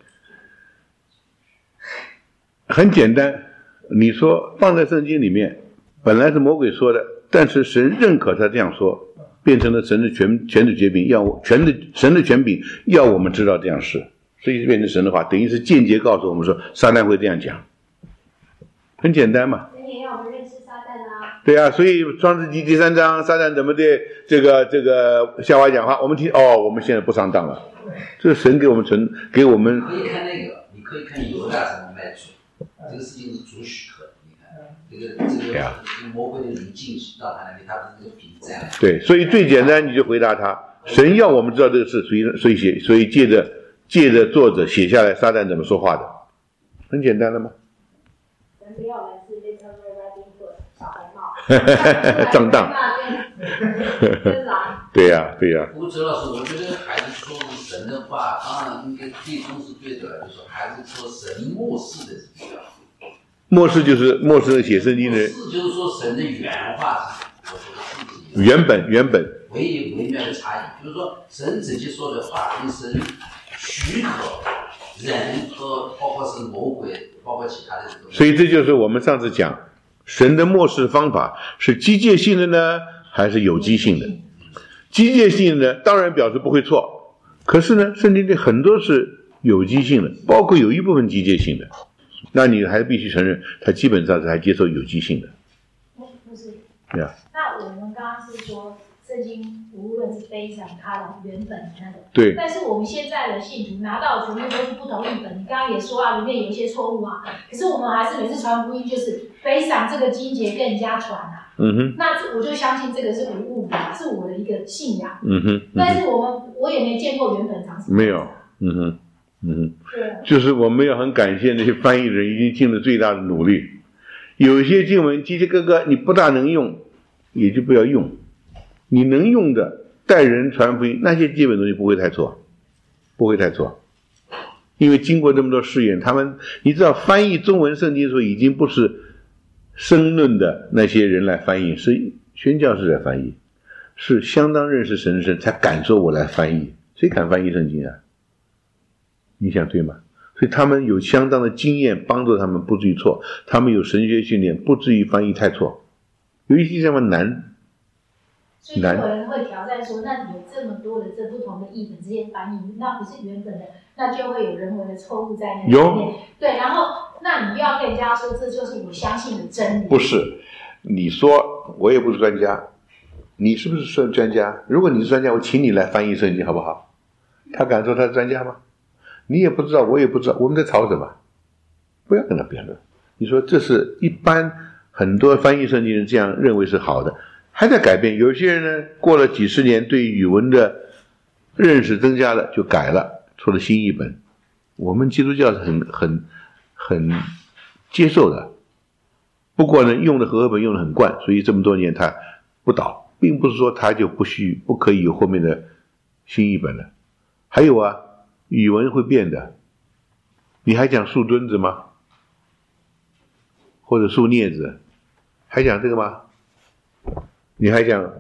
很简单，你说放在圣经里面，本来是魔鬼说的，但是神认可他这样说，变成了神的权的权柄，神的权柄要我们知道这样是，所以变成神的话，等于是间接告诉我们说撒旦会这样讲，很简单嘛。 神也要我们认识撒旦啊。 对啊，所以创世纪第3章，撒旦怎么对这个夏娃讲话，我们听我们现在不上当了，这是神给我们给我们。 可以看那个，你可以看犹大怎么卖主。这个事情是主许可的，你看，这个魔鬼的灵进到他那里，他不是这个凭占。 对，所以最简单，你就回答他：神要我们知道这个事，所以借着作者写下来，撒旦怎么说话的，很简单了吗？ 神不要来自 literary writing book 小红帽， 上当。对呀。 不过周老师，我觉得还是说神的话，当然应该最终是对的，就是说还是说神漠视的是比较好。漠视就是漠视写圣经的人。漠视就是说神的原话是，我说的是原本。 唯一微妙的差异，就是说神直接说的话，跟神许可人和包括是魔鬼，包括其他的这种。 所以这就是我们上次讲，神的漠视方法是机械性的呢，还是有机性的？机械性的当然表示不会错，可是呢，圣经里很多是有机性的，包括有一部分机械性的，那你还必须承认，它基本上是还接受有机性的。 不是。 对啊。 那我们刚刚是说，圣经无论是悲伤它的原本那个， 对。 但是我们现在的信徒拿到全部都是不同译本，你刚刚也说里面有一些错误啊，可是我们还是每次传福音就是悲伤这个经节跟人家传啊。那我就相信这个是无误的，是我的一个信仰。但是我也没见过原本长什么。 没有。对。就是我们要很感谢那些翻译人已经尽了最大的努力。有些经文叽叽咯咯，你不大能用，也就不要用。你能用的带人传福音，那些基本东西不会太错。因为经过这么多试验，你知道翻译中文圣经的时候，已经不是申论的那些人来翻译，是宣教士来翻译，是相当认识神圣才敢说我来翻译，谁敢翻译圣经啊？你想对吗？所以他们有相当的经验帮助他们不至于错，他们有神学训练不至于翻译太错。有一些地方难。 所以就有人会挑战说，那有这么多的这不同的译本之间翻译，那不是原本的，那就会有人为的错误在那里面。有。对，然后那你又要跟人家说这就是我相信的真理。 不是，你说我也不是专家，你是不是专家？如果你是专家，我请你来翻译圣经好不好？他敢说他是专家吗？你也不知道，我也不知道，我们在吵什么？不要跟他辩论。你说这是一般很多翻译圣经人这样认为是好的。还在改变，有些人呢，过了几十年，对语文的认识增加了，就改了，出了新译本。 我们基督教是很接受的。不过呢，用的和合本用的很惯，所以这么多年他不倒，并不是说他就不可以有后面的新译本了。还有啊，语文会变的，你还讲树墩子吗？或者树镊子，还讲这个吗？你还讲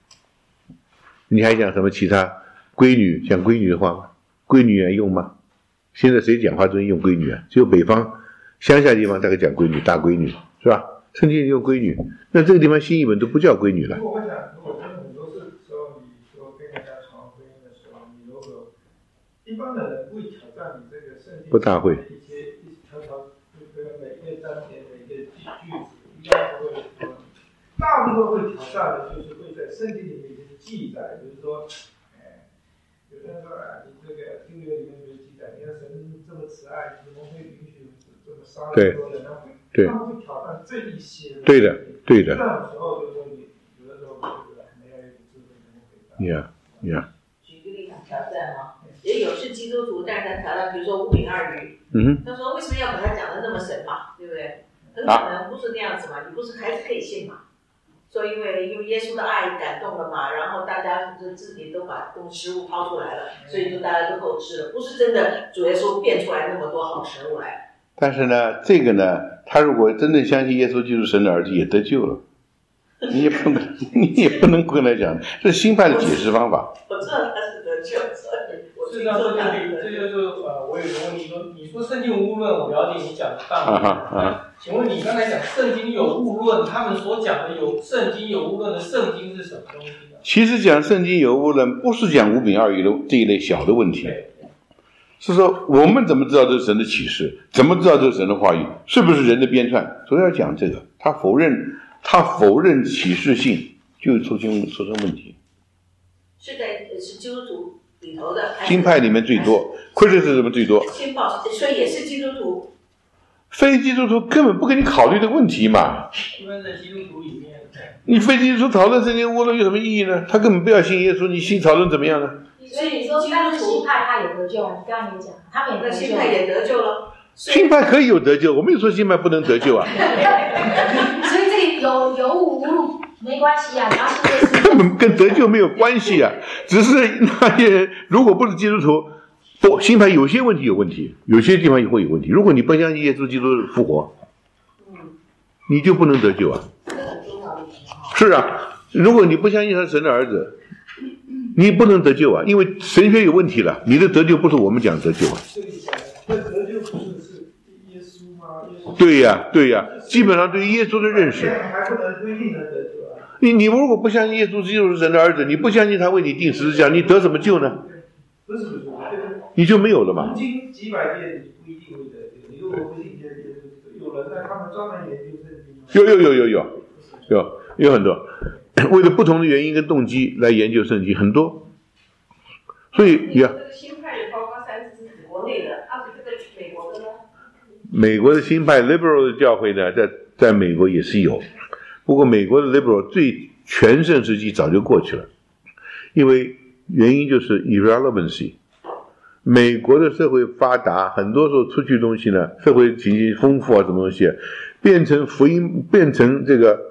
什么其他闺女，讲闺女的话吗？闺女还用吗？现在谁讲话都用闺女啊？只有北方乡下地方大概讲闺女，大闺女是吧？圣经里用闺女，那这个地方新译本都不叫闺女了。 如果真的很多时候，你说跟人家传婚姻的时候，你如果一般的人会挑战你这个圣经， 不大会。 一条这个每一个章节每一个句子，一般不会说。大部分会挑战的就是会在圣经里面一些记载，比如说，有人说你这个旧约里面没有记载，你看神这么慈爱，怎么会允许这么杀人多人？ 对， 他们会挑战这一些。 对的。 这种时候就说你有的时候就是没有一个智慧能够回答。 Yeah。 举个例子挑战嘛，也有是基督徒，但是他挑战，比如说五饼二鱼，他说为什么要把它讲得那么神嘛，对不对？很可能不是那样子嘛，你不是还是可以信嘛。说因为用耶稣的爱感动了嘛，然后大家就自己都把食物抛出来了，所以就大家都够吃了，不是真的主耶稣变出来那么多好食物来。 但是呢，这个呢，他如果真正相信耶稣就是神的儿子，也得救了。你也不能跟他讲，这是新派的解释方法。 我知道他是得救， 是这样，这就是我有个问题说，你说圣经无误论，我了解你讲的道理。请问你刚才讲圣经有误论，他们所讲的圣经有误论的圣经是什么东西呢？ 其实讲圣经有误论，不是讲五饼二鱼的这一类小的问题，是说我们怎么知道这是神的启示？怎么知道这是神的话语？是不是人的编撰？所以要讲这个，他否认启示性，就出现问题。 是基督徒里头的， 新派里面最多，criticism最多。 新报，所以也是基督徒。 非基督徒根本不跟你考虑这个问题嘛。 一般在基督徒里面， 你非基督徒讨论圣经误论有什么意义呢？他根本不要信耶稣，你信讨论怎么样呢？ 所以你说但是新派他也得救了，你刚刚也讲，他们也得救了。 新派也得救了。 新派可以有得救，我没有说新派不能得救啊。 所以这里有误无路没关系啊，你要信耶稣。 根本跟得救没有关系啊，只是那些人如果不是基督徒，不，新派有些问题有问题，有些地方也会有问题。如果你不相信耶稣基督复活，你就不能得救啊。是啊，如果你不相信他是神的儿子，你不能得救啊，因为神学有问题了。你的得救不是我们讲得救啊。 那得救不是耶稣吗？ 对呀，基本上对于耶稣的认识。 还不能规定的得救啊。 你如果不相信耶稣基督是神的儿子，你不相信他为你定十字架，你得什么救呢？ 不是， 你就没有了嘛。 经几百遍你不一定会得救，你如果不信耶稣，有人在他们专门研究圣经。有很多，为了不同的原因跟动机来研究圣经很多，所以新派的包括三自是指国内的，这个美国的呢？ 美国的新派 liberal 的教会呢，在美国也是有，不过美国的 liberal 最全盛时期早就过去了，因为原因就是 irrelevancy。美国的社会发达，很多时候出去的东西呢，社会经济丰富啊，什么东西变成福音，变成这个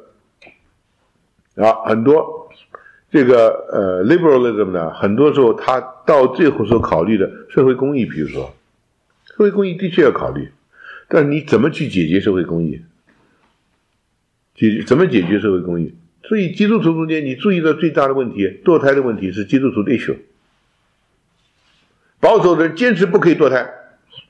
很多这个liberalism 呢，很多时候他到最后所考虑的社会公益，比如说社会公益的确要考虑，但你怎么去解决社会公益？怎么解决社会公益？所以基督徒中间你注意到最大的问题，堕胎的问题是基督徒的 issue。保守的人坚持不可以堕胎，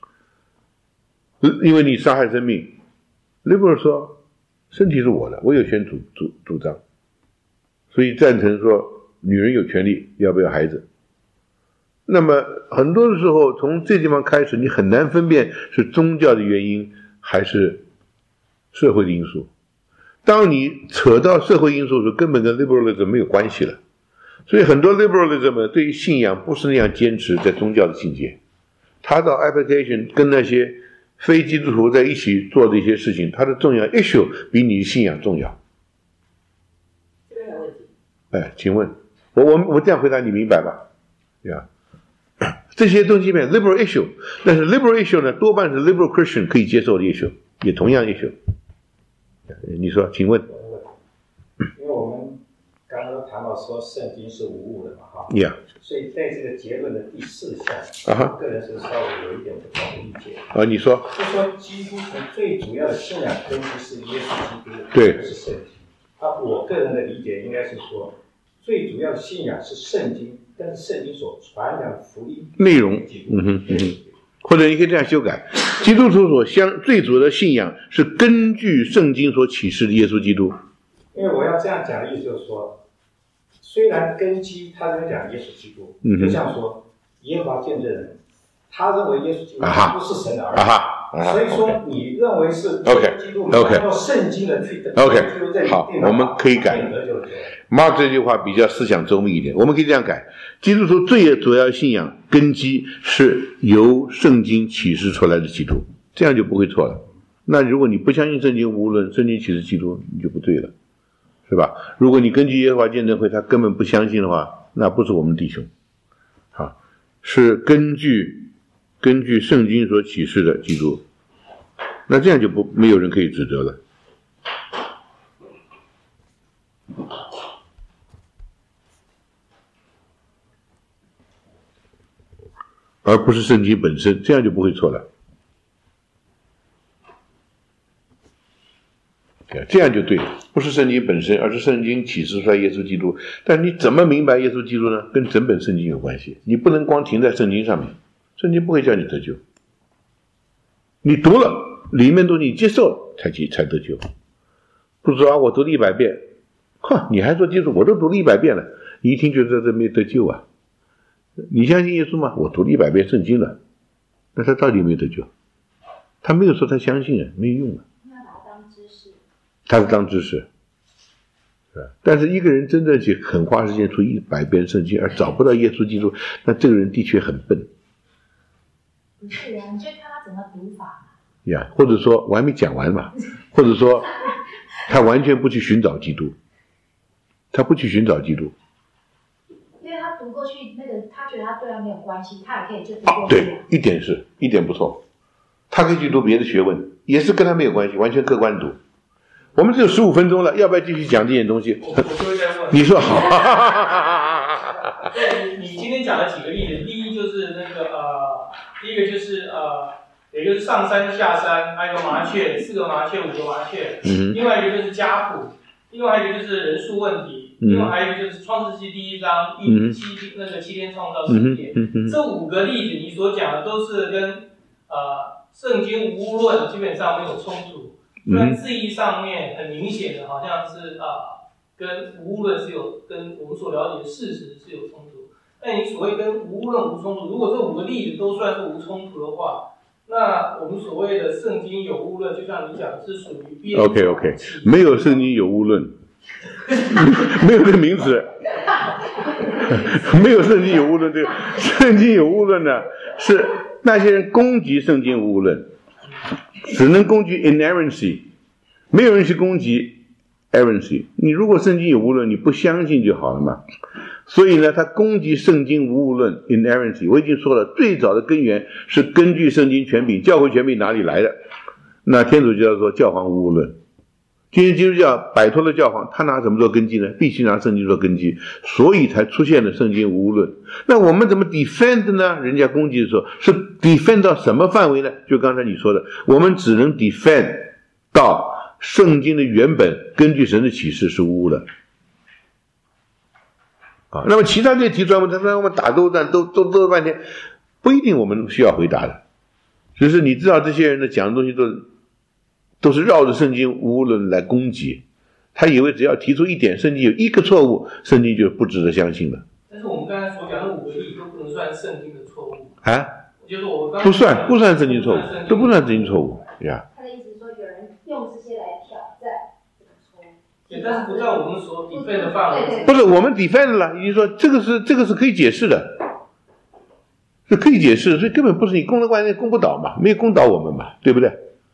因为你杀害生命。liberal 说身体是我的，我有权主张，所以赞成说女人有权利要不要孩子。那么很多的时候从这地方开始，你很难分辨是宗教的原因还是社会的因素。当你扯到社会因素的时候，根本跟 liberalism 没有关系了。所以很多 liberalism 对于信仰不是那样坚持在宗教的境界，他到 application 跟那些非基督徒在一起做的一些事情，他的重要 issue 比你的信仰重要。 这边有问题。 请问我这样回答你明白吧？ 这些东西里面 liberal issue， 但是 liberal issue 呢，多半是 liberal Christian 可以接受的 issue， 也同样 issue。你说，请问？ 因为我们刚刚谈到说圣经是无误的嘛，哈。 Yeah。 所以在这个结论的第4项，我个人是稍微有一点不同的意见。 你说。 就说基督徒最主要的信仰根基是耶稣基督， 对， 不是圣经。我个人的理解应该是说，最主要的信仰是圣经，但是圣经所传扬的福音内容，或者你可以这样修改：基督徒最主要的信仰是根据圣经所启示的耶稣基督。 因为我要这样讲的意思就是说，虽然根基他这边讲耶稣基督，就像说耶和华见证人，他认为耶稣基督不是神的儿子，所以说你认为是基督，按照圣经的去好，我们可以改。Mark 这句话比较思想周密一点，我们可以这样改：基督徒最主要信仰根基是由圣经启示出来的基督，这样就不会错了。那如果你不相信圣经无论圣经启示基督，你就不对了，是吧？如果你根据耶和华见证会他根本不相信的话，那不是我们弟兄，是根据圣经所启示的基督，那这样就没有人可以指责了。而不是圣经本身，这样就不会错了。这样就对了，不是圣经本身，而是圣经启示出来耶稣基督。但你怎么明白耶稣基督呢？跟整本圣经有关系，你不能光停在圣经上面，圣经不会叫你得救。你读了里面东西，你接受了才得救。不是说我读了100遍，你还说接受？我都读了100遍了，你一听就知道这没得救啊。你相信耶稣吗？我读了100遍圣经了，那他到底有没有得救？他没有说他相信啊，没有用啊。他是当知识，是吧？但是一个人真正去很花时间读100遍圣经而找不到耶稣基督，那这个人的确很笨。 不是啊，你就看他怎么读法呀，或者说我还没讲完嘛，或者说他完全不去寻找基督，他不去寻找基督。 因为他读过去那个，他觉得他对他没有关系，他也可以就读过去。 对，一点不错。他可以去读别的学问，也是跟他没有关系，完全客观读。我们只有15分钟了，要不要继续讲这件东西？ 我就会再问。 你说好。 对，你今天讲了几个例子，第一就是第一个就是也就是上山下山，还有个麻雀，4个麻雀，5个麻雀。另外一个就是家谱，另外一个就是人数问题，另外还有一个就是创世纪第1章7天创造世界。这5个例子你所讲的都是跟圣经无论基本上没有冲突。虽然字义上面很明显的，好像是跟无论是跟我们所了解的事实是有冲突，但你所谓跟无论无冲突，如果这5个例子都算是无冲突的话，那我们所谓的圣经有无论，就像你讲的是属于编。 OK， 没有圣经有无论，没有这个名词，没有圣经有无论。这个圣经有无论呢，是那些人攻击圣经无论。只能攻击 inerrancy， 没有人去攻击 errancy。你如果圣经有无论，你不相信就好了嘛。所以呢，他攻击圣经无论 inerrancy。我已经说了，最早的根源是根据圣经权柄，教会权柄哪里来的？那天主教说教皇无误论。今天基督教摆脱了教皇，他拿什么做根基呢？必须拿圣经做根基，所以才出现了圣经无误论。那我们怎么 defend 呢？人家攻击的时候是 defend 到什么范围呢？就刚才你说的，我们只能 defend 到圣经的原本根据神的启示是无误的。那么其他这些提出来，我们打斗战都了半天，不一定我们需要回答的。只是你知道这些人的讲的东西都是绕着圣经无误论来攻击，他以为只要提出一点圣经有1个错误，圣经就不值得相信了。 但是我们刚才所讲的5个例都不能算圣经的错误就是我刚不算圣经错误，都不算圣经错误呀。 他的意思说，有人用这些来挑战这个错误。 对，但是不在我们所 defend 的范围。 不是我们 defend 了，已经说这个是可以解释的，是可以解释的，所以根本不是你攻的关键攻不倒嘛，没有攻倒我们嘛，对不对？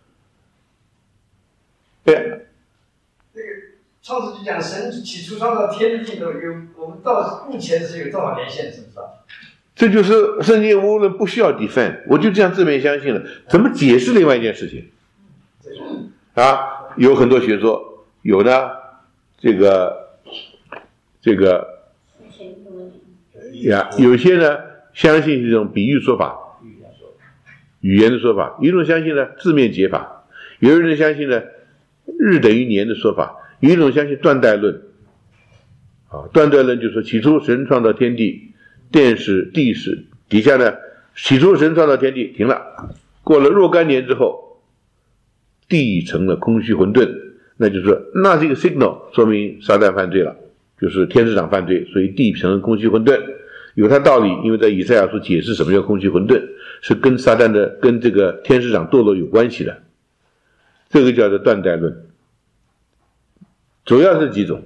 对。 那个创世纪讲神起初创造天地都有，我们到目前是有多少年限，知不知道？ 这就是圣经无论不需要 defend， 我就这样字面相信了，怎么解释另外一件事情？啊，有很多学说，有呢这个呀，有些呢相信这种比喻说法，语言的说法，有一种相信呢字面解法，有人相信呢日等于年的说法，有一种相信断代论。啊，断代论就说起初神创造天地，天使地使，底下呢起初神创造天地停了，过了若干年之后，地成了空虚混沌，那就是说那是一个 signal， 说明撒旦犯罪了，就是天使长犯罪，所以地成了空虚混沌，有它道理，因为在以赛亚书解释什么叫空虚混沌，是跟撒旦的跟这个天使长堕落有关系的，这个叫做断代论，主要是几种。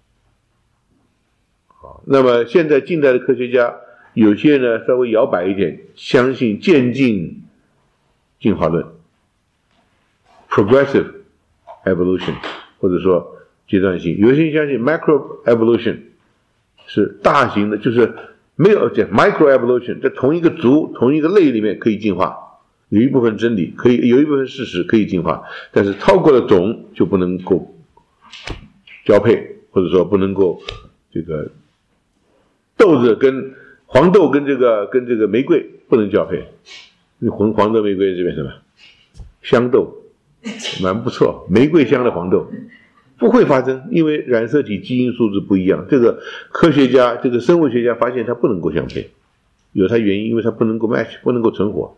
那么现在近代的科学家有些呢稍微摇摆一点，相信渐进进化论 progressive evolution， 或者说阶段性，有些人相信 micro evolution 是大型的，就是没有micro evolution 在同一个族同一个类里面可以进化，有一部分真理可以，有一部分事实可以进化，但是超过了种就不能够交配，或者说不能够这个豆子跟黄豆跟这个玫瑰不能交配，黄豆玫瑰这边什么香豆蛮不错，玫瑰香的黄豆不会发生，因为染色体基因数字不一样，这个科学家这个生物学家发现它不能够相配，有它原因，因为它不能够 match， 不能够存活。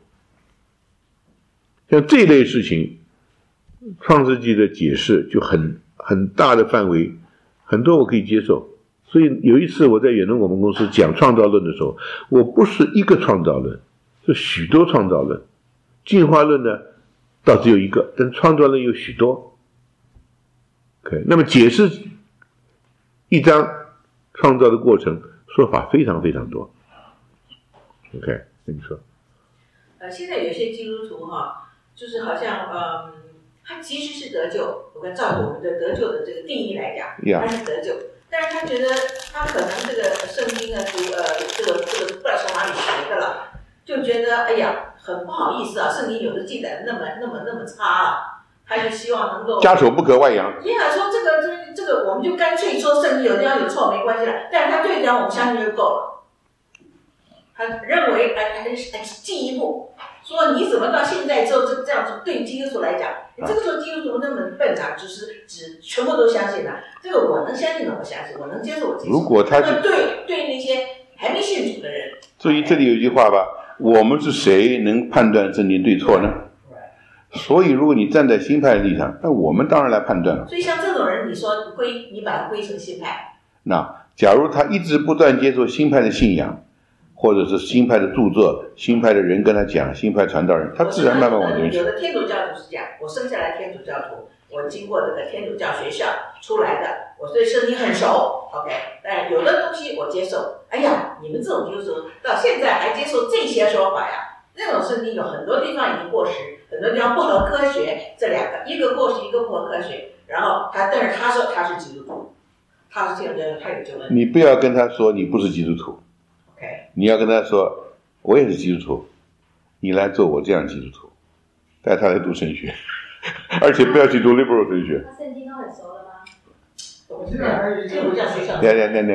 像这类事情创世纪的解释就很大的范围，很多我可以接受。所以有一次我在远东我们公司讲创造论的时候，我不是一个创造论，是许多创造论。进化论呢倒只有一个，但创造论有许多。OK， 那么解释一张创造的过程说法非常非常多。OK， 跟你说。 现在有些基督徒哈，就是好像他其实是得救，我们照着我们的得救的这个定义来讲，他是得救。但是他觉得他可能这个圣经啊这个不知道从哪里学的了，就觉得哎呀很不好意思啊，圣经有的记载的那么差啊，他就希望能够家丑不可外扬。 你想说这个我们就干脆说圣经有地方有错没关系了，但是他对讲我们相信就够了。他认为进一步说你怎么到现在之后这样子对基督徒来讲，你这个时候基督徒那么笨啊，就是只全部都相信了，这个我能相信的我相信，我能接受我接受。 如果他对那些还没信主的人， 所以这里有一句话吧，我们是谁能判断圣经对错呢？所以如果你站在新派的立场，那我们当然来判断了。 所以像这种人，你说你把他归成新派， 那假如他一直不断接受新派的信仰，或者是新派的著作，新派的人跟他讲，新派传道人，他自然慢慢往前去。 有的天主教徒是这样，我生下来天主教徒，我经过这个天主教学校出来的，我对圣经很熟 ，OK。但有的东西我接受，哎呀，你们这种就是到现在还接受这些说法呀？那种圣经有很多地方已经过时，很多地方不合科学，这两个一个过时，一个不合科学。然后但是他说他是基督徒，他是天主教徒，他有这个问题。 你不要跟他说你不是基督徒。你要跟他说我也是基督徒，你来做我这样基督徒，带他来读神学，而且不要去读 liberal 神学。 他圣经都很熟了吗？ 我现在还有一个天主教学校。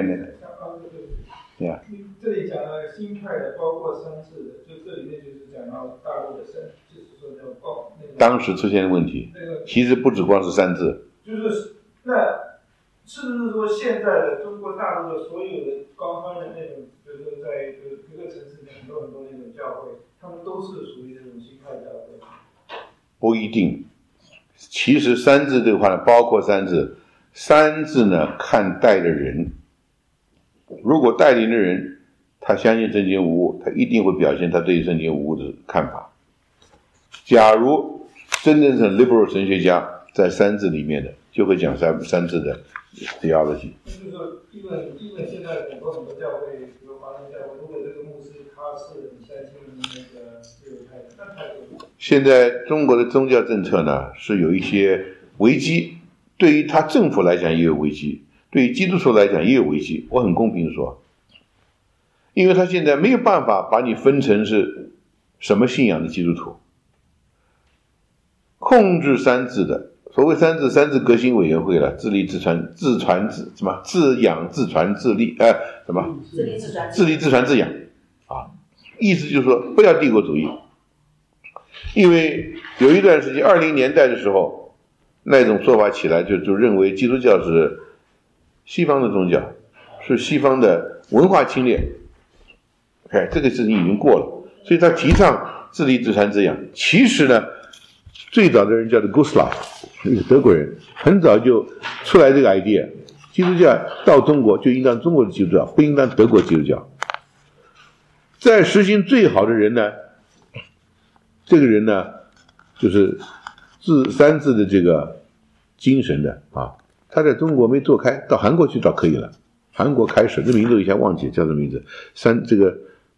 这里讲了新派的，包括三次的，就这里面就是讲到大陆的神，就是说那种当时出现的问题，其实不只光是三字。 就是那是不是说现在的中国大陆的所有的高方的那种，比如说在各个城市里面很多那种教会，他们都是属于这种新派教会？ 不一定。其实三字这个话呢，包括三字。三字呢，看带的人。如果带领的人他相信圣经无误，他一定会表现他对圣经无误的看法。假如真正是 liberal 神学家在三字里面的，就会讲三字的 theology。 就是说，因为现在很多教会，比如华人教会，如果这个牧师他是很相信那个自由派的，那他就现在中国的宗教政策呢是有一些危机，对于他政府来讲也有危机，对于基督徒来讲也有危机。我很公平地说， 因为他现在没有办法把你分成是什么信仰的基督徒。控制三字的，所谓三字革新委员会了，自立自传什么自养自传自立什么自立自传自养啊，意思就是说不要帝国主义。因为有一段时间20年代的时候，那种说法起来就认为基督教是西方的宗教，是西方的文化侵略。这个事情已经过了，所以他提倡自立自传自养。其实呢，最早的人叫做 Gustav， 德国人，很早就出来这个 idea， 基督教到中国就应当中国的基督教，不应当德国基督教。在实行最好的人呢，这个人呢，就是三字的这个精神的啊，他在中国没做开，到韩国去找可以了。韩国开始，这名字我一下忘记叫什么名字，这个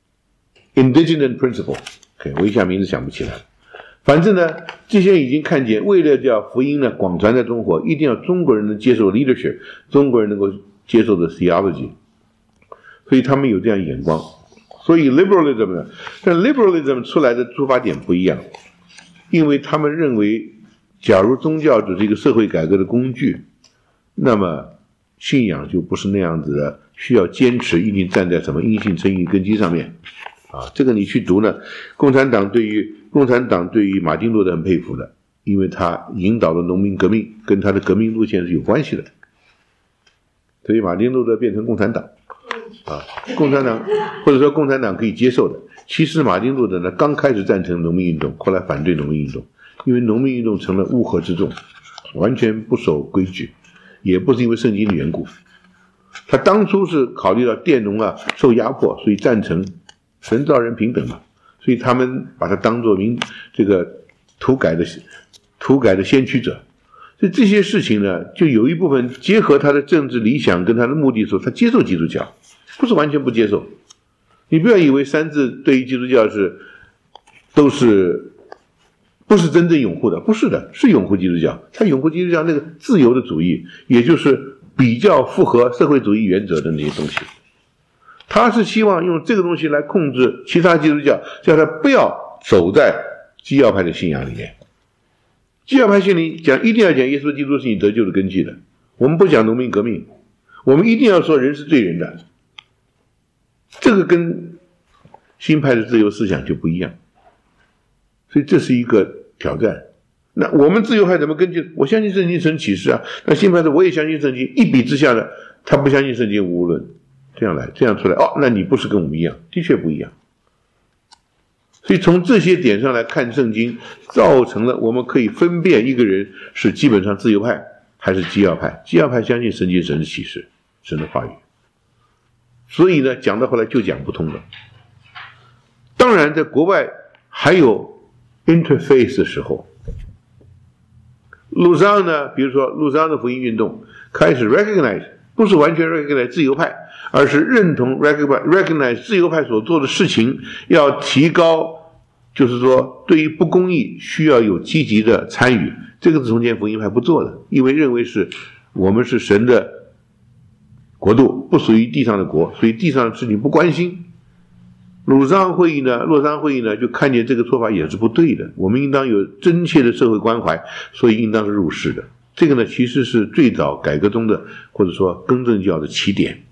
Indigenous Principle， 我一下名字想不起来了。反正呢，这些已经看见，为了叫福音呢广传在中国，一定要中国人能接受 leadership， 中国人能够接受的 theology， 所以他们有这样眼光。所以 liberalism 呢，但 liberalism 出来的出发点不一样，因为他们认为，假如宗教只是一个社会改革的工具，那么信仰就不是那样子的，需要坚持，一定站在什么因信称义根基上面啊。这个你去读呢，共产党对于马丁路德很佩服的，因为他引导了农民革命，跟他的革命路线是有关系的，所以马丁路德变成共产党啊，共产党或者说共产党可以接受的。其实马丁路德呢，刚开始赞成农民运动，后来反对农民运动，因为农民运动成了乌合之众，完全不守规矩，也不是因为圣经的缘故。他当初是考虑到佃农受压迫，所以赞成神造人平等嘛，所以他们把他当作这个土改的先驱者。所以这些事情呢，就有一部分结合他的政治理想跟他的目的的时候，他接受基督教，不是完全不接受。你不要以为三字对于基督教不是真正拥护的，不是的，是拥护基督教。他拥护基督教那个自由的主义，也就是比较符合社会主义原则的那些东西。他是希望用这个东西来控制其他基督教，叫他不要走在基要派的信仰里面。基要派信仰一定要讲耶稣基督是你得救的根基的，我们不讲农民革命，我们一定要说人是罪人的。这个跟新派的自由思想就不一样，所以这是一个挑战。那我们自由派怎么根据？我相信圣经神启示啊。那新派的我也相信圣经，一比之下呢，他不相信圣经无论，这样出来那你不是跟我们一样，的确不一样。所以从这些点上来看圣经，造成了我们可以分辨一个人是基本上自由派还是基要派。基要派相信圣经神的启示，神的话语，所以呢讲到后来就讲不通了。当然在国外还有 interface 的时候，路上呢，比如说路上的福音运动开始 recognize， 不是完全 recognize 自由派，而是认同 recognize 自由派所做的事情，要提高，就是说对于不公义需要有积极的参与。这个是从前福音派不做的，因为认为是我们是神的国度，不属于地上的国，所以地上的事情不关心。洛桑会议呢就看见这个说法也是不对的，我们应当有真切的社会关怀，所以应当是入世的。这个呢其实是最早改革中的或者说更正教的起点。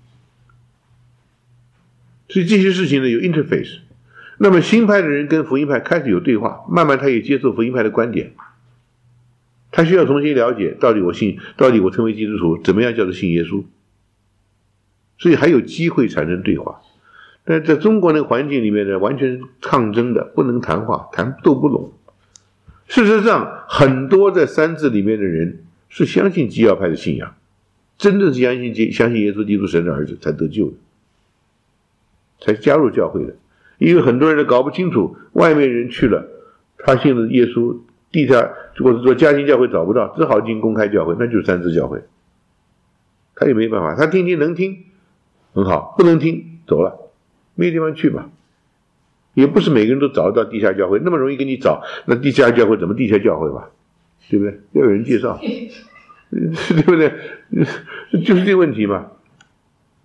所以这些事情呢有 interface。 那么新派的人跟福音派开始有对话，慢慢他也接受福音派的观点，他需要重新了解到底我成为基督徒怎么样叫做信耶稣，所以还有机会产生对话。但在中国那个环境里面呢，完全是抗争的，不能谈话，斗不拢。事实上很多在三字里面的人是相信基要派的信仰，真正是相信耶稣基督神的儿子才得救的，才加入教会的。因为很多人都搞不清楚，外面人去了，他信了耶稣，地下或者说家庭教会找不到，只好进公开教会，那就是三字教会。他也没办法，他听能听很好，不能听走了，没地方去吧。也不是每个人都找得到地下教会，那么容易给你找，那地下教会怎么地下教会吧，对不对？要有人介绍，对不对？就是这个问题嘛。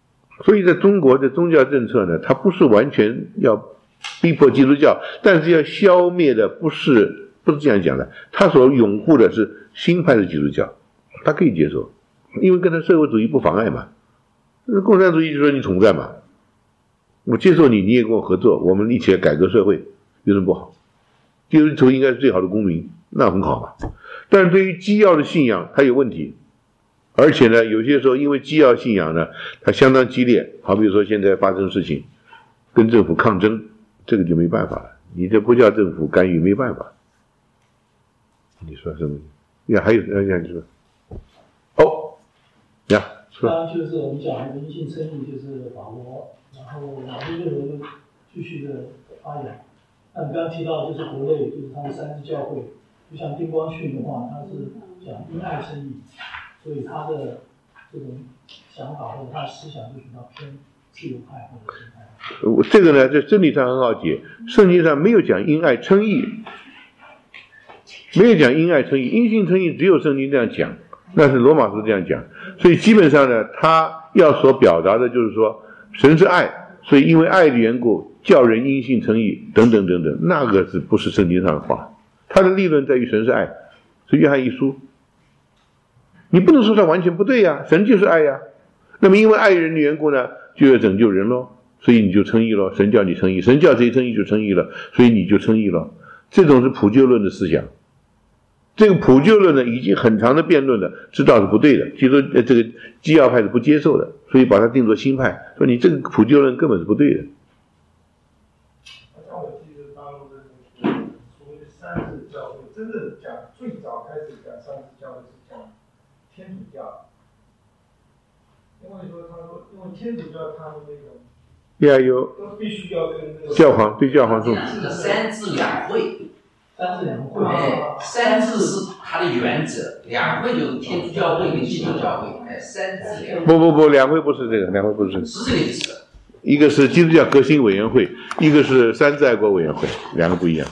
所以在中国的宗教政策呢，它不是完全要逼迫基督教，但是要消灭的不是这样讲的，他所拥护的是新派的基督教，他可以接受，因为跟他社会主义不妨碍嘛。共产主义就说你统战嘛，我接受你，你也跟我合作，我们一起来改革社会，有什么不好？基督徒应该是最好的公民，那很好嘛。但是对于基要的信仰，它有问题，而且呢，有些时候因为基要信仰呢，它相当激烈，好比说现在发生事情，跟政府抗争，这个就没办法了，你这不叫政府干预，没办法。你说什么？呀，还有你说，哦，呀，说。 刚刚就是我们讲的因信称义，就是保罗，然后马丁路德又继续的发扬。那你刚刚提到就是国内就是他们三支教会，就像丁光训的话，他是讲因爱称义，所以他的这种想法或者他的思想就比较偏自由派或者新派。 这个呢，在真理上很好解，圣经上没有讲因爱称义，没有讲因爱称义，因信称义只有圣经这样讲，那是罗马书这样讲，所以基本上呢，他要所表达的就是说，神是爱，所以因为爱的缘故，叫人因信称义，等等等等，那个是不是圣经上的话？他的立论在于神是爱，是约翰一书。你不能说他完全不对呀，神就是爱呀。那么因为爱人的缘故呢，就要拯救人咯，所以你就称义咯，神叫你称义，神叫谁称义就称义了，所以你就称义了。这种是普救论的思想。这个普救论呢，已经很长的辩论了，知道是不对的，就说这个基要派是不接受的，所以把它定作新派，说你这个普救论根本是不对的。 好像我记得大陆的所谓的三自教会，真正讲最早开始讲三自教会是讲天主教，因为天主教他们那种有都必须要跟那个教皇对教皇说， 三自两会。 三自两会， 三自是它的原则，两会就是天主教会跟基督教会，三自两会。 不，两会不是这个，两会不是。 是这个意思。 一个是基督教革新委员会，一个是三自爱国委员会，两个不一样。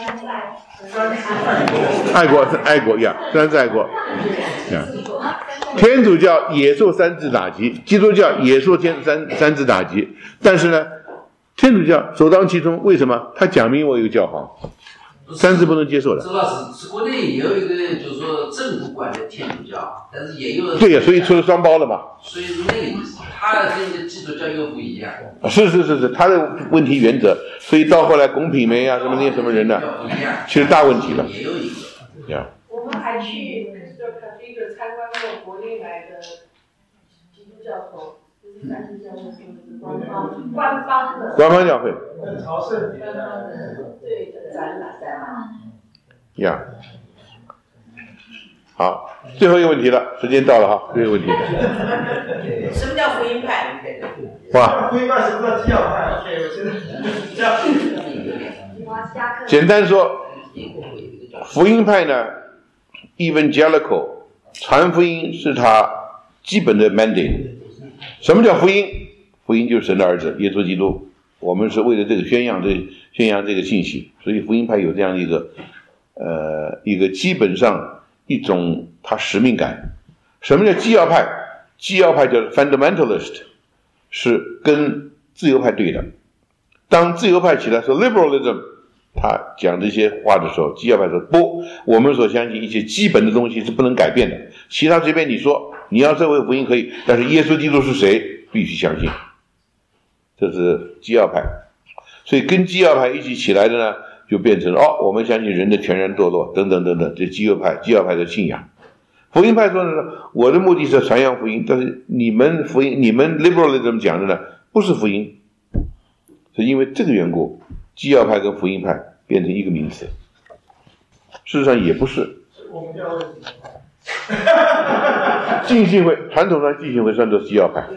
爱国呀，三自爱国呀。天主教也受三自打击，基督教也受三自打击，但是呢，天主教首当其冲，为什么？他讲明我有个教皇。三自不能接受的。 周老师，是国内也有一个，就是说政府管的天主教，但是也有。 对呀，所以出了双包了嘛。 所以是那个意思，他跟基督教又不一样。 是，他的问题原则，所以到后来龚品梅啊什么那些什么人呢，其实大问题了。 也有一个。 呀。 我们还去一个参观过国内来的基督教徒。三自教会是官方教会， 朝圣对的展览呀。好，最后一个问题了，时间到了哈，最后一个问题。 什么叫福音派？ 哇， 福音派什么叫基要派？ 简单说，福音派呢 ，evangelical 传福音是他基本的 mandate。什么叫福音？福音就是神的儿子耶稣基督。我们是为了这个宣扬这个信息，所以福音派有这样一个基本上一种他使命感。什么叫基要派？基要派叫 fundamentalist， 是跟自由派对的。当自由派起来说 liberalism， 他讲这些话的时候，基要派说不，我们所相信一些基本的东西是不能改变的，其他随便你说。你要社会福音可以，但是耶稣基督是谁必须相信，这是基要派。所以跟基要派一起起来的呢，就变成我们相信人的全然堕落等等等等，这基要派的信仰。福音派说呢，我的目的是传扬福音，但是你们 liberalism 讲的呢不是福音，是因为这个缘故，基要派跟福音派变成一个名词。事实上也不是。 我们教会浸信会传统上浸信会算作基要派，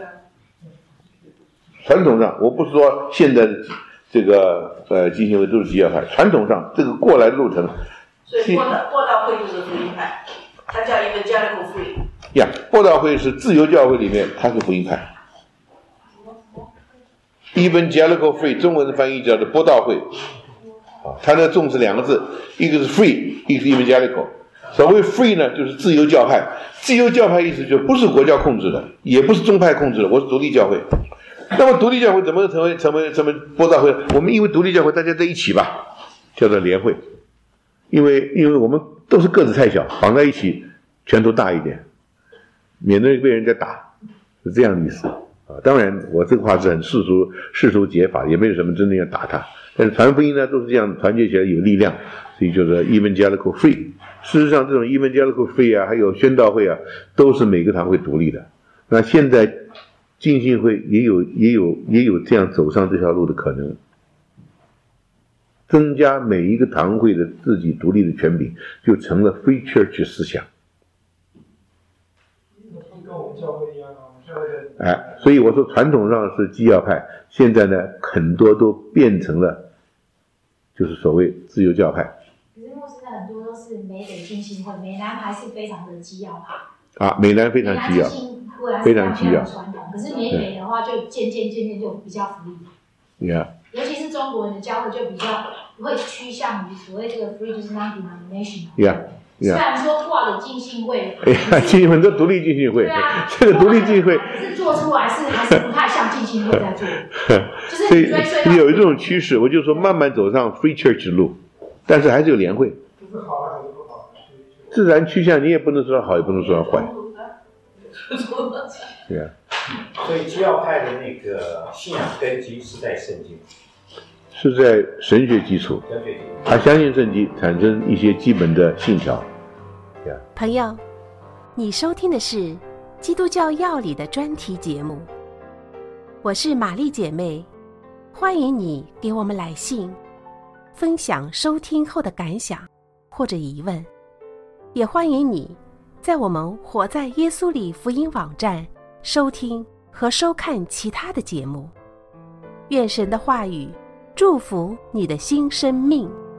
传统上我不是说现在的这个浸信会都是基要派，传统上这个过来的路程。 所以播道会就是福音派，它叫一个 evangelical free。 呀，播道会是自由教会里面，它是福音派。evangelical free 中文的翻译叫做播道会，它的重视两个字，一个是 free， 一个是 evangelical。所谓 free 呢，就是自由教派。自由教派意思就不是国教控制的，也不是宗派控制的，我是独立教会。 那么独立教会怎么成为播道会？我们因为独立教会大家在一起吧，叫做联会。因为我们都是个子太小，绑在一起拳头大一点，免得被人家打，是这样的意思啊。当然，我这个话是很世俗解法，也没有什么真正要打他。但是传福音呢，都是这样团结起来有力量，所以就是 Evangelical Free。事实上，这种 Evangelical Free 啊，还有宣道会啊，都是每个堂会独立的。那现在浸信会也有这样走上这条路的可能。增加每一个堂会的自己独立的权柄，就成了 Free Church 思想。 跟我们教会一样所以我说传统上是基要派，现在呢很多都变成了就是所谓自由教派。 可是牧师很多都是美北浸信会，美南还是非常的基要派。 美南非常基要，非常基要传统。可是美北的话，就渐渐就比较福利。尤其是中国人的教会就比较会趋向于所谓这个 free 就是 non-denominational。虽然说挂的浸信会， 浸信会都独立浸信会，这个独立浸信会是做出来还是不太像浸信会在做。 所以有一种趋势，我就说慢慢走上 free church 路，但是还是有联会。 就是好了还是不好？ 自然趋向，你也不能说好，也不能说坏。对啊。 所以基要派的那个信仰根基是在圣经， 是在神学基础，他相信圣经，产生一些基本的信条。 朋友，你收听的是基督教要理的专题节目，我是玛丽姐妹，欢迎你给我们来信，分享收听后的感想或者疑问，也欢迎你在我们活在耶稣里福音网站收听和收看其他的节目。愿神的话语祝福你的新生命。